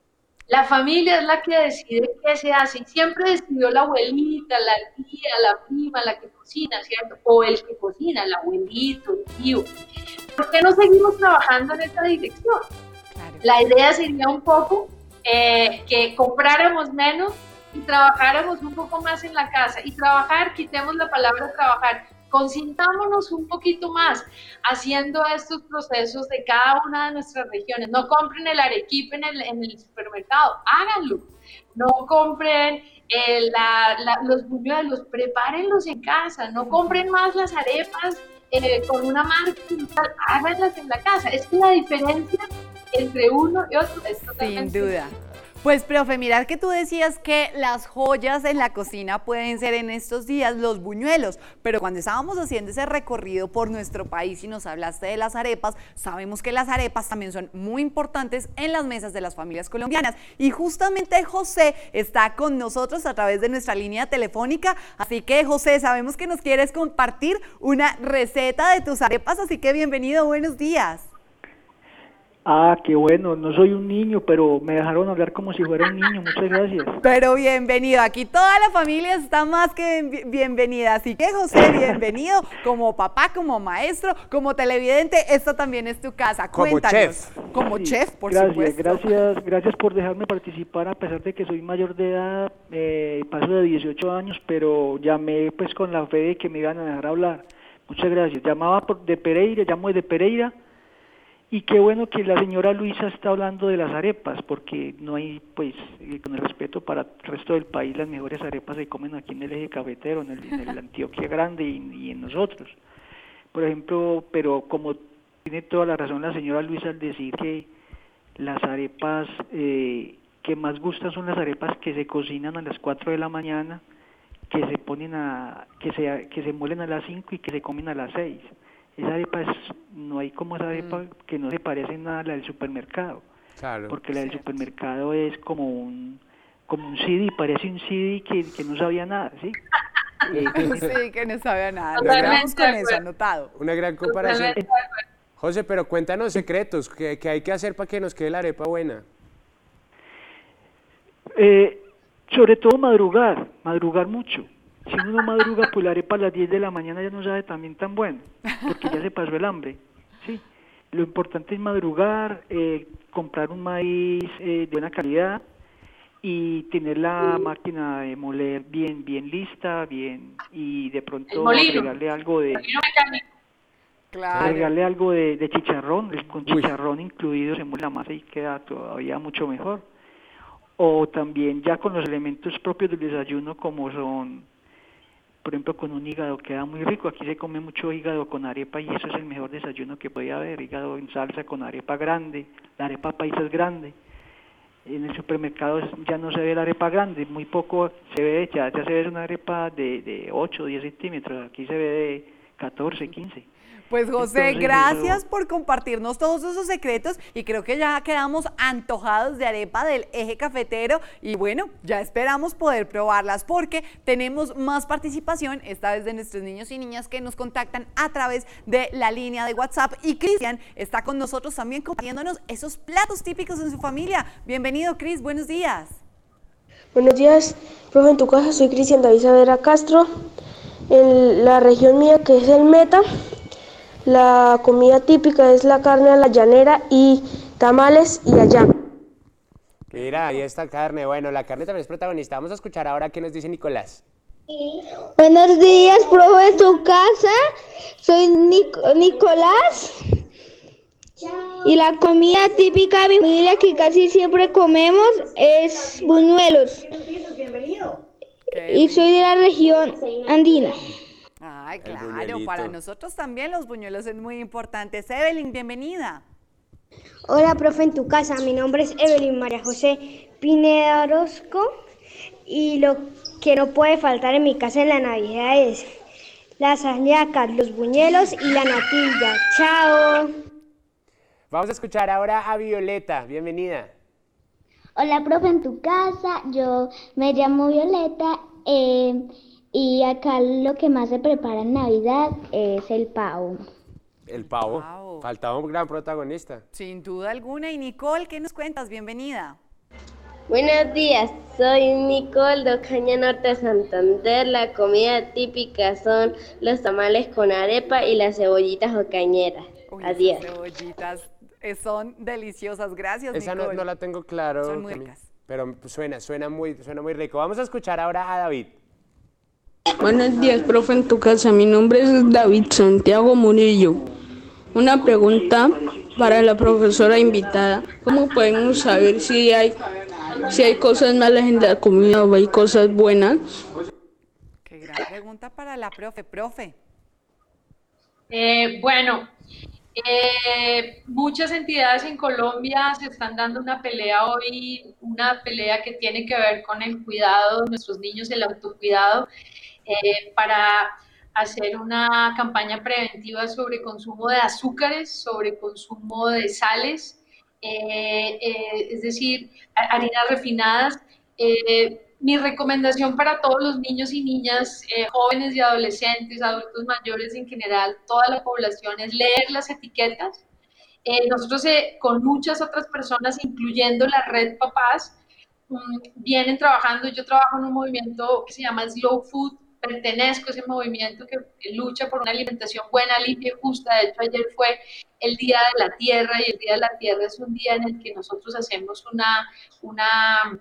La familia es la que decide qué se hace, y siempre decidió la abuelita, la tía, la prima, la que cocina, ¿cierto? O el que cocina, el abuelito, el tío. ¿Por qué no seguimos trabajando en esta dirección? Claro. La idea sería un poco eh, que compráramos menos y trabajáramos un poco más en la casa. Y trabajar, quitemos la palabra trabajar, consintámonos un poquito más haciendo estos procesos de cada una de nuestras regiones. No compren el arequipe en el, en el supermercado, háganlo. No compren eh, la, la, los buñuelos, prepárenlos en casa. No compren más las arepas eh, con una marca y tal, háganlas en la casa. Es que la diferencia entre uno y otro es totalmente... Sin duda. Pues, profe, mirar que tú decías que las joyas en la cocina pueden ser en estos días los buñuelos, pero cuando estábamos haciendo ese recorrido por nuestro país y nos hablaste de las arepas, sabemos que las arepas también son muy importantes en las mesas de las familias colombianas. Y justamente José está con nosotros a través de nuestra línea telefónica, así que José, sabemos que nos quieres compartir una receta de tus arepas, así que bienvenido, buenos días. Ah, qué bueno, no soy un niño, pero me dejaron hablar como si fuera un niño, muchas gracias. Pero bienvenido, aquí toda la familia está más que bien- bienvenida, así que José, bienvenido, como papá, como maestro, como televidente, esta también es tu casa, Como cuéntanos. chef. Como Sí, chef, por gracias, supuesto. Gracias, gracias por dejarme participar a pesar de que soy mayor de edad, eh, paso de dieciocho años, pero llamé pues con la fe de que me iban a dejar hablar. Muchas gracias. Llamaba por, de Pereira, llamo desde Pereira. Y qué bueno que la señora Luisa está hablando de las arepas, porque no hay, pues, eh, con el respeto para el resto del país, las mejores arepas se comen aquí en el eje cafetero, en el, en el Antioquia Grande y, y en nosotros. Por ejemplo, pero como tiene toda la razón la señora Luisa al decir que las arepas eh, que más gustan son las arepas que se cocinan a las cuatro de la mañana, que se ponen a, que se, que se muelen a las cinco y que se comen a las seis. Esa arepa es, no hay como esa arepa mm. que no se parece en nada a la del supermercado, claro, porque la del supermercado es como un como un C D, parece un C D que, que no sabía nada, ¿sí? Eh, sí, que no sabía nada, lo Totalmente grabamos con eso, anotado. Una gran comparación. Totalmente. José, pero cuéntanos secretos, ¿qué, qué hay que hacer para que nos quede la arepa buena? Eh, sobre todo madrugar, madrugar mucho. Si uno madruga, pues la arepa a las diez de la mañana ya no sabe también tan bueno, porque ya se pasó el hambre, ¿sí? Lo importante es madrugar, eh, comprar un maíz eh, de buena calidad y tener la máquina de moler bien bien lista, bien, y de pronto agregarle algo de... Claro. Agregarle algo de, de chicharrón, con chicharrón Uy. incluido se muele la masa y queda todavía mucho mejor. O también ya con los elementos propios del desayuno como son... Por ejemplo, con un hígado queda muy rico. Aquí se come mucho hígado con arepa y eso es el mejor desayuno que puede haber. Hígado en salsa con arepa grande. La arepa paisa es grande. En el supermercado ya no se ve la arepa grande, muy poco se ve, ya, ya se ve una arepa de, de ocho o diez centímetros. Aquí se ve de catorce, quince. Pues José, Entonces, gracias eso... por compartirnos todos esos secretos y creo que ya quedamos antojados de arepa del eje cafetero y bueno, ya esperamos poder probarlas porque tenemos más participación, esta vez de nuestros niños y niñas que nos contactan a través de la línea de WhatsApp y Cristian está con nosotros también compartiéndonos esos platos típicos en su familia. Bienvenido, Cris, buenos días. Buenos días, profe, en tu casa, soy Cristian David Saavedra Castro, en la región mía que es el Meta. La comida típica es la carne a la llanera y tamales y hallacas. Mira, ahí está carne. Bueno, la carne también es protagonista. Vamos a escuchar ahora qué nos dice Nicolás. Buenos días, profe, en tu casa. Soy Nic Nicolás. Y la comida típica de mi familia que casi siempre comemos es buñuelos. Y soy de la región andina. Ay, claro, para nosotros también los buñuelos son muy importantes. Evelyn, bienvenida. Hola, profe, en tu casa. Mi nombre es Evelyn María José Pineda Orozco y lo que no puede faltar en mi casa en la Navidad es las hallacas, los buñuelos y la natilla. ¡Chao! Vamos a escuchar ahora a Violeta. Bienvenida. Hola, profe, en tu casa. Yo me llamo Violeta. Eh, Y acá lo que más se prepara en Navidad es el pavo. El pavo. Wow. Faltaba un gran protagonista. Sin duda alguna. Y Nicole, ¿qué nos cuentas? Bienvenida. Buenos días, soy Nicole de Ocaña Norte, Santander. La comida típica son los tamales con arepa y las cebollitas ocañeras. Uy, Adiós. Las cebollitas eh, son deliciosas. Gracias, Esa Nicole. no, no la tengo claro. Son muy ricas. Pero suena, suena muy, suena muy rico. Vamos a escuchar ahora a David. Buenos días, profe, en tu casa. Mi nombre es David Santiago Murillo. Una pregunta para la profesora invitada. ¿Cómo podemos saber si hay, si hay cosas malas en la comida o hay cosas buenas? Qué gran pregunta para la profe. Profe. Eh, bueno, eh, muchas entidades en Colombia se están dando una pelea hoy, una pelea que tiene que ver con el cuidado de nuestros niños, el autocuidado. Eh, para hacer una campaña preventiva sobre consumo de azúcares, sobre consumo de sales, eh, eh, es decir, harinas refinadas. Eh, mi recomendación para todos los niños y niñas, eh, jóvenes y adolescentes, adultos mayores en general, toda la población, es leer las etiquetas Eh, nosotros eh, con muchas otras personas, incluyendo la Red Papás, um, vienen trabajando. Yo trabajo en un movimiento que se llama Slow Food, pertenezco a ese movimiento que, que lucha por una alimentación buena, limpia y justa. De hecho, ayer fue el Día de la Tierra, y el Día de la Tierra es un día en el que nosotros hacemos una, una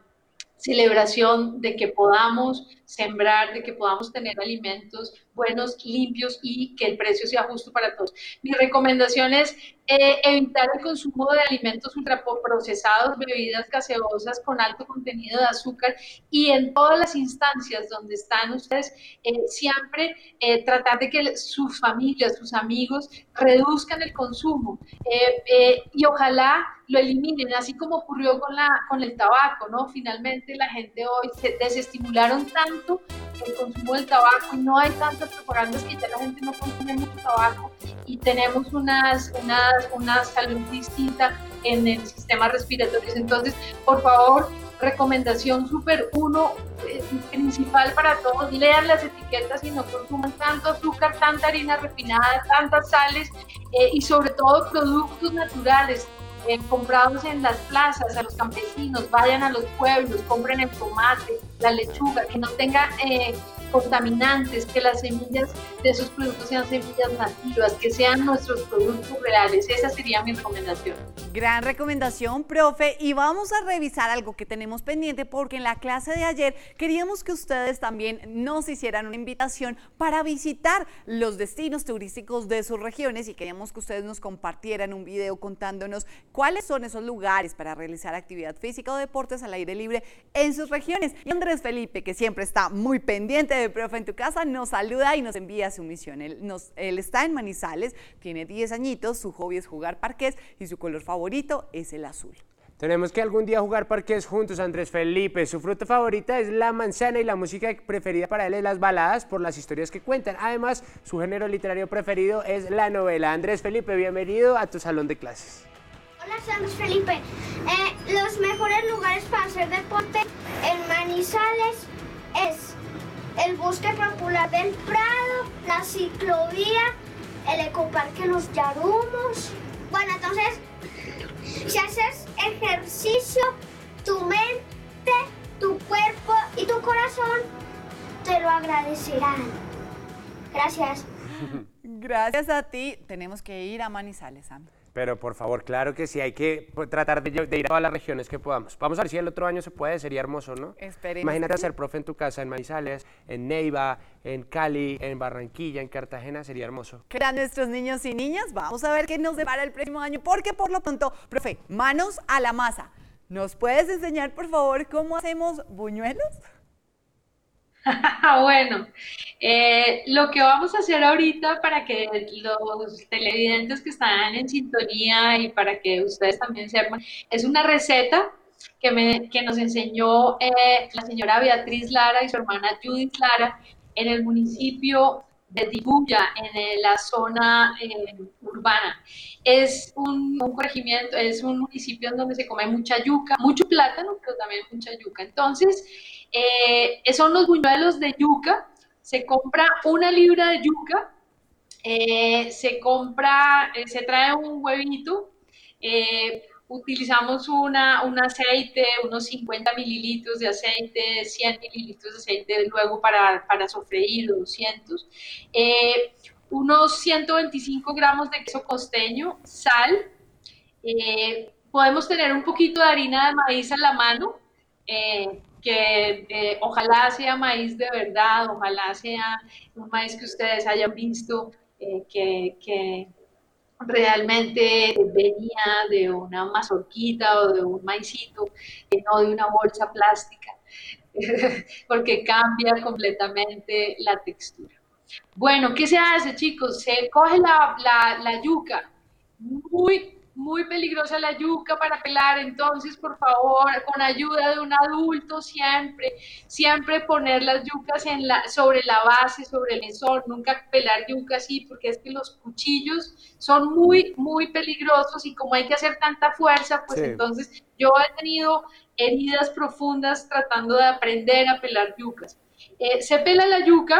celebración de que podamos sembrar, de que podamos tener alimentos buenos, limpios y que el precio sea justo para todos. Mi recomendación es eh, evitar el consumo de alimentos ultraprocesados, bebidas gaseosas con alto contenido de azúcar, y en todas las instancias donde están ustedes, eh, siempre eh, tratar de que sus familias, sus amigos reduzcan el consumo eh, eh, y ojalá lo eliminen, así como ocurrió con, la, con el tabaco, ¿no? Finalmente la gente hoy se desestimularon tanto el consumo del tabaco y no hay tantas propagandas que ya la gente no consume mucho tabaco y tenemos unas, unas, una salud distinta en el sistema respiratorio. Entonces, por favor, recomendación súper uno, eh, principal para todos, lean las etiquetas y no consuman tanto azúcar, tanta harina refinada, tantas sales eh, y sobre todo productos naturales. Eh, comprados en las plazas, a los campesinos, vayan a los pueblos, compren el tomate, la lechuga, que no tenga eh, contaminantes, que las semillas de esos productos sean semillas nativas, que sean nuestros productos reales. Esa sería mi recomendación. Gran recomendación, profe, y vamos a revisar algo que tenemos pendiente porque en la clase de ayer queríamos que ustedes también nos hicieran una invitación para visitar los destinos turísticos de sus regiones y queríamos que ustedes nos compartieran un video contándonos cuáles son esos lugares para realizar actividad física o deportes al aire libre en sus regiones. Y Andrés Felipe, que siempre está muy pendiente de Profe en tu Casa, nos saluda y nos envía su misión. Él, nos, él está en Manizales, tiene diez añitos, su hobby es jugar parqués y su color favorito es el azul. Tenemos que algún día jugar parqués juntos, Andrés Felipe. Su fruta favorita es la manzana y la música preferida para él es las baladas por las historias que cuentan. Además, su género literario preferido es la novela. Andrés Felipe, bienvenido a tu salón de clases. Hola, soy Andrés Felipe. Eh, los mejores lugares para hacer deporte en Manizales es el Bosque Popular del Prado, la ciclovía, el Ecoparque Los Yarumos. Bueno, entonces, si haces ejercicio, tu mente, tu cuerpo y tu corazón te lo agradecerán. Gracias. Gracias a ti. Tenemos que ir a Manizales, Sam. Pero por favor, claro que sí, hay que tratar de, de ir a todas las regiones que podamos. Vamos a ver si el otro año se puede, sería hermoso, ¿no? Esperemos. Imagínate hacer profe en tu casa en Manizales, en Neiva, en Cali, en Barranquilla, en Cartagena, sería hermoso. Para nuestros niños y niñas, vamos a ver qué nos depara el próximo año, porque por lo pronto, profe, manos a la masa. ¿Nos puedes enseñar, por favor, cómo hacemos buñuelos? Bueno, eh, lo que vamos a hacer ahorita para que los televidentes que están en sintonía y para que ustedes también sepan, es una receta que, me, que nos enseñó eh, la señora Beatriz Lara y su hermana Judith Lara en el municipio de Dibuya, en la zona eh, urbana. Es un, un corregimiento, es un municipio en donde se come mucha yuca, mucho plátano, pero también mucha yuca. Entonces, eh, son los buñuelos de yuca. Se compra una libra de yuca, eh, se compra, eh, se trae un huevito, eh, utilizamos una, un aceite, unos cincuenta mililitros de aceite, cien mililitros de aceite luego para, para sofreír, doscientos, eh, unos ciento veinticinco gramos de queso costeño, sal, eh, podemos tener un poquito de harina de maíz a la mano, eh, que eh, ojalá sea maíz de verdad, ojalá sea un maíz que ustedes hayan visto, eh, que... que realmente venía de una mazorquita o de un maicito, y no de una bolsa plástica, porque cambia completamente la textura. Bueno, ¿qué se hace, chicos? Se coge la, la, la yuca, muy, muy peligrosa la yuca para pelar, entonces, por favor, con ayuda de un adulto, siempre, siempre poner las yucas en la, sobre la base, sobre el mesón, nunca pelar yuca así, porque es que los cuchillos son muy, muy peligrosos y como hay que hacer tanta fuerza, pues sí. Entonces yo he tenido heridas profundas tratando de aprender a pelar yucas. Eh, se pela la yuca,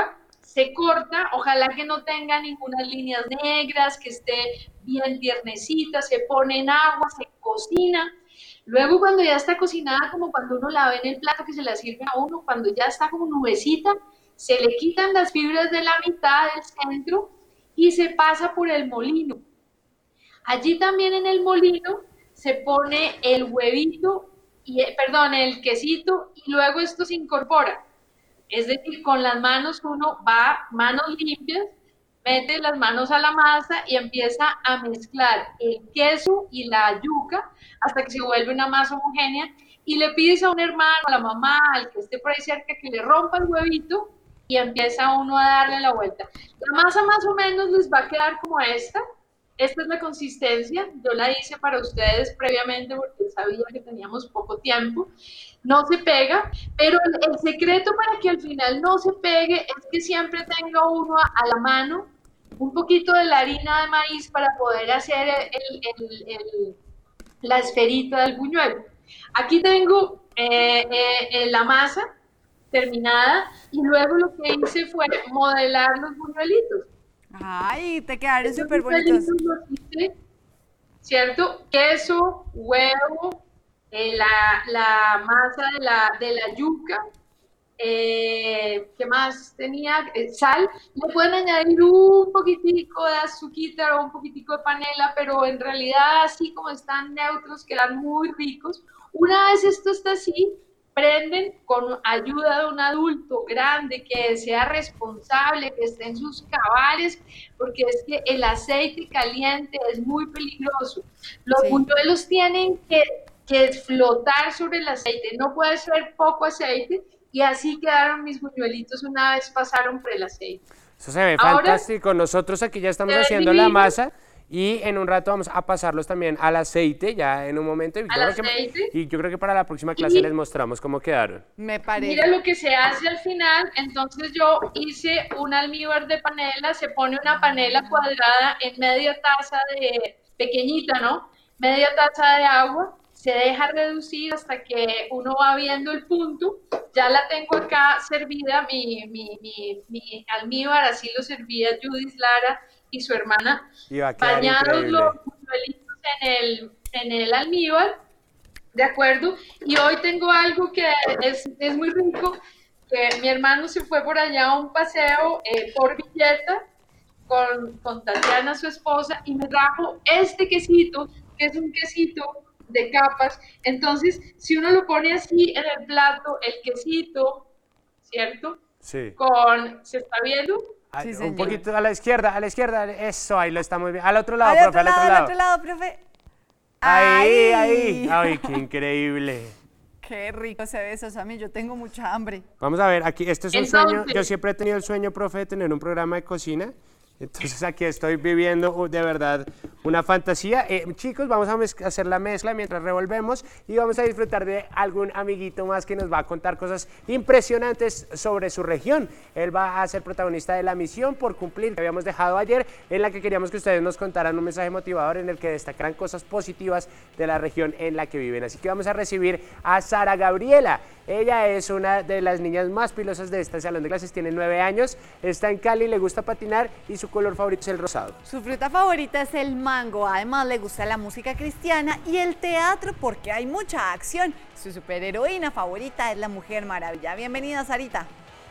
se corta, ojalá que no tenga ninguna líneas negras, que esté bien tiernecita, se pone en agua, se cocina. Luego cuando ya está cocinada, como cuando uno la ve en el plato que se la sirve a uno, cuando ya está como nubecita, se le quitan las fibras de la mitad del centro y se pasa por el molino. Allí también en el molino se pone el huevito, y, perdón, el quesito, y luego esto se incorpora. Es decir, con las manos uno va, manos limpias, mete las manos a la masa y empieza a mezclar el queso y la yuca hasta que se vuelve una masa homogénea y le pides a un hermano, a la mamá, al que esté por ahí cerca, que le rompa el huevito y empieza uno a darle la vuelta. La masa más o menos les va a quedar como esta. Esta es la consistencia, yo la hice para ustedes previamente porque sabía que teníamos poco tiempo. No se pega, pero el, el secreto para que al final no se pegue es que siempre tenga uno a, a la mano un poquito de la harina de maíz para poder hacer el, el, el, la esferita del buñuelo. Aquí tengo eh, eh, la masa terminada y luego lo que hice fue modelar los buñuelitos. Ay, te quedaron súper bonitos. ¿Cierto? Queso, huevo, eh, la, la masa de la, de la yuca, eh, ¿qué más tenía? Eh, sal. Le pueden añadir un poquitico de azúcar o un poquitico de panela, pero en realidad así como están neutros, quedan muy ricos. Una vez esto está así, prenden con ayuda de un adulto grande que sea responsable, que esté en sus cabales, porque es que el aceite caliente es muy peligroso. Los sí. buñuelos tienen que, que flotar sobre el aceite, no puede ser poco aceite, y así quedaron mis buñuelitos una vez pasaron por el aceite. Eso se ve Ahora, fantástico. Nosotros aquí ya estamos haciendo la masa. Y en un rato vamos a pasarlos también al aceite, ya en un momento. Y yo, creo que, y yo creo que para la próxima clase y les mostramos cómo quedaron. Me parece. Mira lo que se hace al final. Entonces yo hice un almíbar de panela, se pone una panela cuadrada en media taza de, pequeñita, ¿no? Media taza de agua, se deja reducir hasta que uno va viendo el punto. Ya la tengo acá servida, mi, mi, mi, mi almíbar, así lo servía Judith Lara y su hermana, bañados los buñuelitos en el, en el almíbar, ¿de acuerdo? Y hoy tengo algo que es, es muy rico, que mi hermano se fue por allá a un paseo eh, por Villeta con, con Tatiana, su esposa, y me trajo este quesito, que es un quesito de capas. Entonces, si uno lo pone así en el plato, el quesito, ¿cierto? Sí. Con, ¿se está viendo? Sí, sí, un poquito a la izquierda, a la izquierda, eso, ahí lo estamos viendo. Al otro lado, al profe, otro al otro lado, lado. Al otro lado, profe. Ahí, ahí. Ay, qué increíble. Qué rico se ve eso, Sammy. Yo tengo mucha hambre. Vamos a ver, aquí, este es un Entonces, sueño. Yo siempre he tenido el sueño, profe, de tener un programa de cocina. Entonces aquí estoy viviendo uh, de verdad una fantasía. Eh, chicos, vamos a hacer la mezcla mientras revolvemos y vamos a disfrutar de algún amiguito más que nos va a contar cosas impresionantes sobre su región. Él va a ser protagonista de la misión por cumplir que habíamos dejado ayer, en la que queríamos que ustedes nos contaran un mensaje motivador en el que destacaran cosas positivas de la región en la que viven. Así que vamos a recibir a Sara Gabriela. Ella es una de las niñas más pilosas de este salón de clases, tiene nueve años, está en Cali, le gusta patinar y su color favorito es el rosado. Su fruta favorita es el mango, además le gusta la música cristiana y el teatro porque hay mucha acción. Su superheroína favorita es la Mujer Maravilla. Bienvenida, Sarita.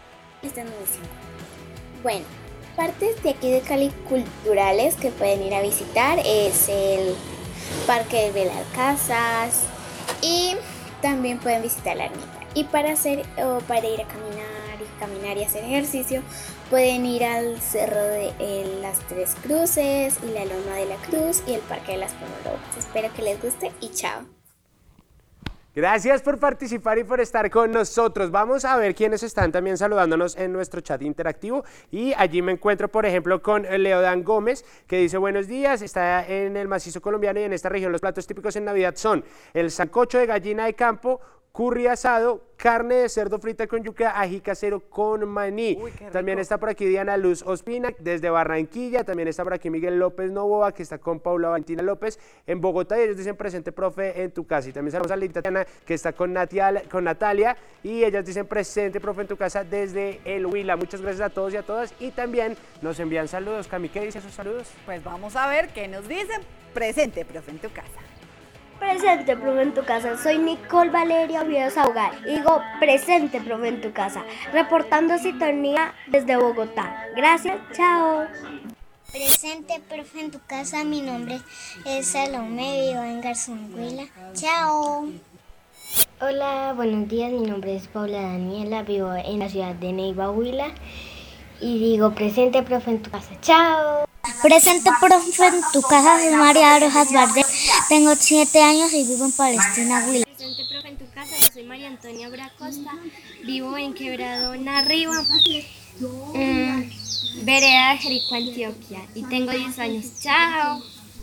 Bueno, partes de aquí de Cali culturales que pueden ir a visitar es el Parque de Belalcázar y también pueden visitar la ermita. Y para hacer o para ir a caminar y caminar y hacer ejercicio, pueden ir al Cerro de eh, las Tres Cruces y la Loma de la Cruz y el Parque de las Pomologas. Espero que les guste y chao. Gracias por participar y por estar con nosotros. Vamos a ver quiénes están también saludándonos en nuestro chat interactivo. Y allí me encuentro, por ejemplo, con Leodan Gómez, que dice buenos días, está en el macizo colombiano y en esta región los platos típicos en Navidad son el sancocho de gallina de campo curry asado, carne de cerdo frita con yuca, ají casero con maní. Uy, qué rico. También está por aquí Diana Luz Ospina desde Barranquilla, también está por aquí Miguel López Novoa, que está con Paula Valentina López en Bogotá, y ellos dicen presente, profe, en tu casa. Y también saludos a Lita Tatiana, que está con, Natia, con Natalia, y ellas dicen presente, profe, en tu casa desde el Huila. Muchas gracias a todos y a todas, y también nos envían saludos. Cami, ¿qué dicen esos saludos? Pues vamos a ver qué nos dicen. Presente, profe, en tu casa. Presente, profe, en tu casa. Soy Nicole Valeria Oviedo Saugar. Digo, presente, profe, en tu casa. Reportando sintonía desde Bogotá. Gracias, chao. Presente, profe, en tu casa. Mi nombre es Salomé, vivo en Garzón, Huila. Chao. Hola, buenos días. Mi nombre es Paula Daniela. Vivo en la ciudad de Neiva, Huila. Y digo, presente, profe, en tu casa. Chao. Presente, profe, en tu casa. Soy María Rojas Bardet. Tengo siete años y vivo en Palestina, Huila. Presente, profe, en tu casa. Yo soy María Antonia Bracosta. Vivo en Quebradona Arriba, eh, vereda de Jericó, Antioquia. Y tengo diez años. Chao.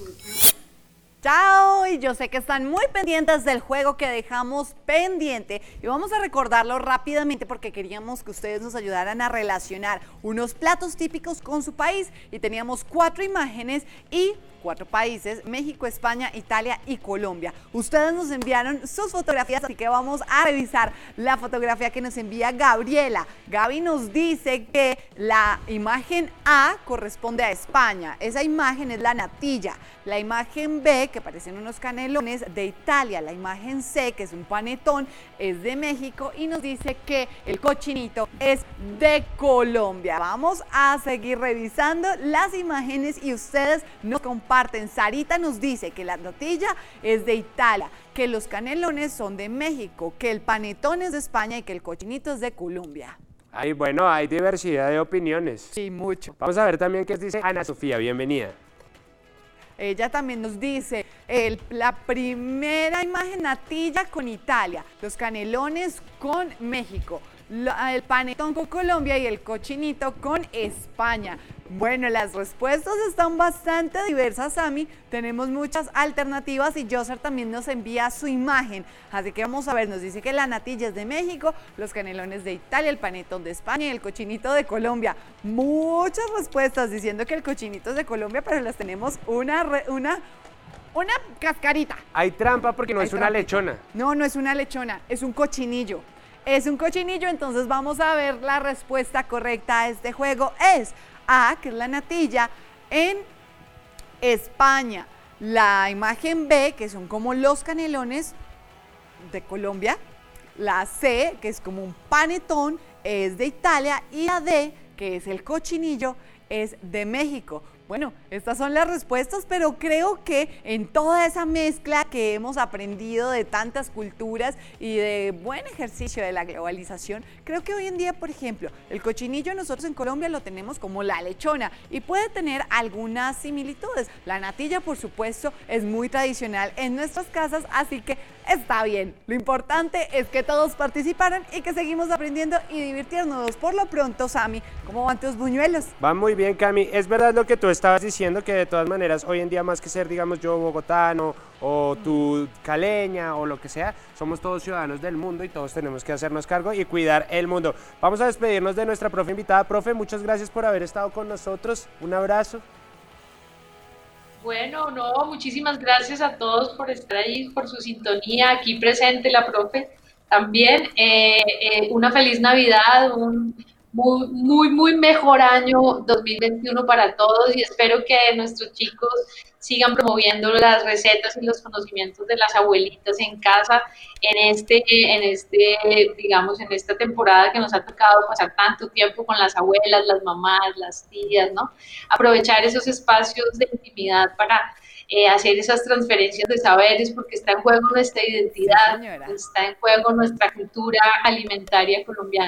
Chao, y yo sé que están muy pendientes del juego que dejamos pendiente y vamos a recordarlo rápidamente porque queríamos que ustedes nos ayudaran a relacionar unos platos típicos con su país y teníamos cuatro imágenes y cuatro países: México, España, Italia y Colombia. Ustedes nos enviaron sus fotografías, así que vamos a revisar la fotografía que nos envía Gabriela. Gaby nos dice que la imagen A corresponde a España, esa imagen es la natilla. La imagen B, que parecen unos canelones, de Italia. La imagen C, que es un panetón, es de México y nos dice que el cochinito es de Colombia. Vamos a seguir revisando las imágenes y ustedes nos comparten. Sarita nos dice que la tortilla es de Italia, que los canelones son de México, que el panetón es de España y que el cochinito es de Colombia. Ay, bueno, hay diversidad de opiniones. Sí, mucho. Vamos a ver también qué dice Ana Sofía, bienvenida. Ella también nos dice, el, la primera imagen natilla con Italia, los canelones con México, la, el panetón con Colombia y el cochinito con España. Bueno, las respuestas están bastante diversas, Sami. Tenemos muchas alternativas y Joser también nos envía su imagen. Así que vamos a ver, nos dice que la natilla es de México, los canelones de Italia, el panetón de España y el cochinito de Colombia. Muchas respuestas diciendo que el cochinito es de Colombia, pero las tenemos una, una, una cascarita. Hay trampa porque no Hay es una trampa. lechona. No, no es una lechona, es un cochinillo. Es un cochinillo, entonces vamos a ver la respuesta correcta a este juego. Es A, que es la natilla, en España. La imagen B, que son como los canelones de Colombia. La C, que es como un panetón, es de Italia. Y la D, que es el cochinillo, es de México. Bueno, estas son las respuestas, pero creo que en toda esa mezcla que hemos aprendido de tantas culturas y de buen ejercicio de la globalización, creo que hoy en día, por ejemplo, el cochinillo nosotros en Colombia lo tenemos como la lechona y puede tener algunas similitudes. La natilla, por supuesto, es muy tradicional en nuestras casas, así que está bien. Lo importante es que todos participaron y que seguimos aprendiendo y divirtiéndonos. Por lo pronto, Sami, ¿cómo van tus buñuelos? Va muy bien, Cami. Es verdad lo que tú estabas diciendo, que de todas maneras hoy en día, más que ser, digamos, yo bogotano o tú caleña o lo que sea, somos todos ciudadanos del mundo y todos tenemos que hacernos cargo y cuidar el mundo. Vamos a despedirnos de nuestra profe invitada. Profe, muchas gracias por haber estado con nosotros. Un abrazo. Bueno, no, muchísimas gracias a todos por estar ahí, por su sintonía, aquí presente la profe también. Eh, eh, una feliz Navidad, un muy, muy, muy mejor año dos mil veintiuno para todos y espero que nuestros chicos sigan promoviendo las recetas y los conocimientos de las abuelitas en casa en este, en este, digamos, en esta temporada que nos ha tocado pasar tanto tiempo con las abuelas, las mamás, las tías, ¿no? Aprovechar esos espacios de intimidad para eh, hacer esas transferencias de saberes porque está en juego nuestra identidad, sí, está en juego nuestra cultura alimentaria colombiana.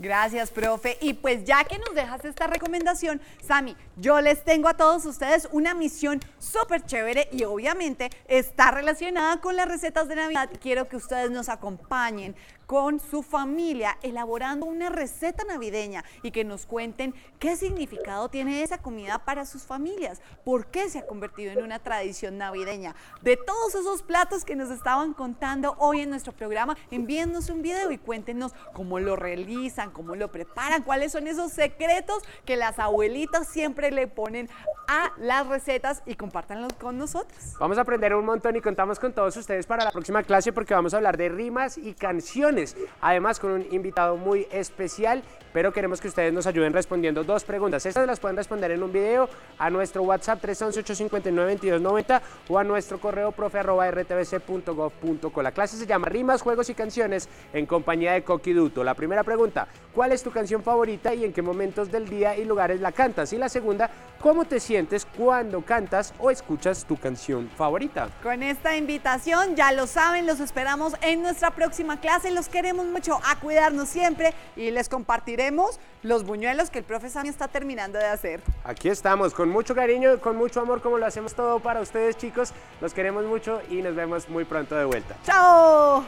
Gracias, profe. Y pues ya que nos dejas esta recomendación, Sammy, yo les tengo a todos ustedes una misión súper chévere y obviamente está relacionada con las recetas de Navidad. Quiero que ustedes nos acompañen con su familia elaborando una receta navideña y que nos cuenten qué significado tiene esa comida para sus familias, por qué se ha convertido en una tradición navideña. De todos esos platos que nos estaban contando hoy en nuestro programa, envíennos un video y cuéntenos cómo lo realizan, cómo lo preparan, cuáles son esos secretos que las abuelitas siempre le ponen a las recetas y compártanlo con nosotros. Vamos a aprender un montón y contamos con todos ustedes para la próxima clase porque vamos a hablar de rimas y canciones. Además con un invitado muy especial, pero queremos que ustedes nos ayuden respondiendo dos preguntas. Estas las pueden responder en un video a nuestro WhatsApp tres once, ocho cinco nueve, veintidós noventa o a nuestro correo profe arroba r t v c punto gov punto co. La clase se llama Rimas, Juegos y Canciones en compañía de Coqui Duto. La primera pregunta, ¿cuál es tu canción favorita y en qué momentos del día y lugares la cantas? Y la segunda, ¿cómo te sientes cuando cantas o escuchas tu canción favorita? Con esta invitación, ya lo saben, los esperamos en nuestra próxima clase. Los queremos mucho, a cuidarnos siempre y les compartiremos los buñuelos que el profe Sammy está terminando de hacer. Aquí estamos, con mucho cariño, con mucho amor, como lo hacemos todo para ustedes, chicos. Los queremos mucho y nos vemos muy pronto de vuelta. ¡Chao!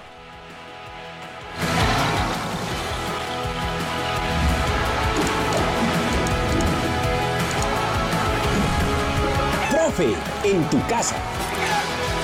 Profe, en tu casa.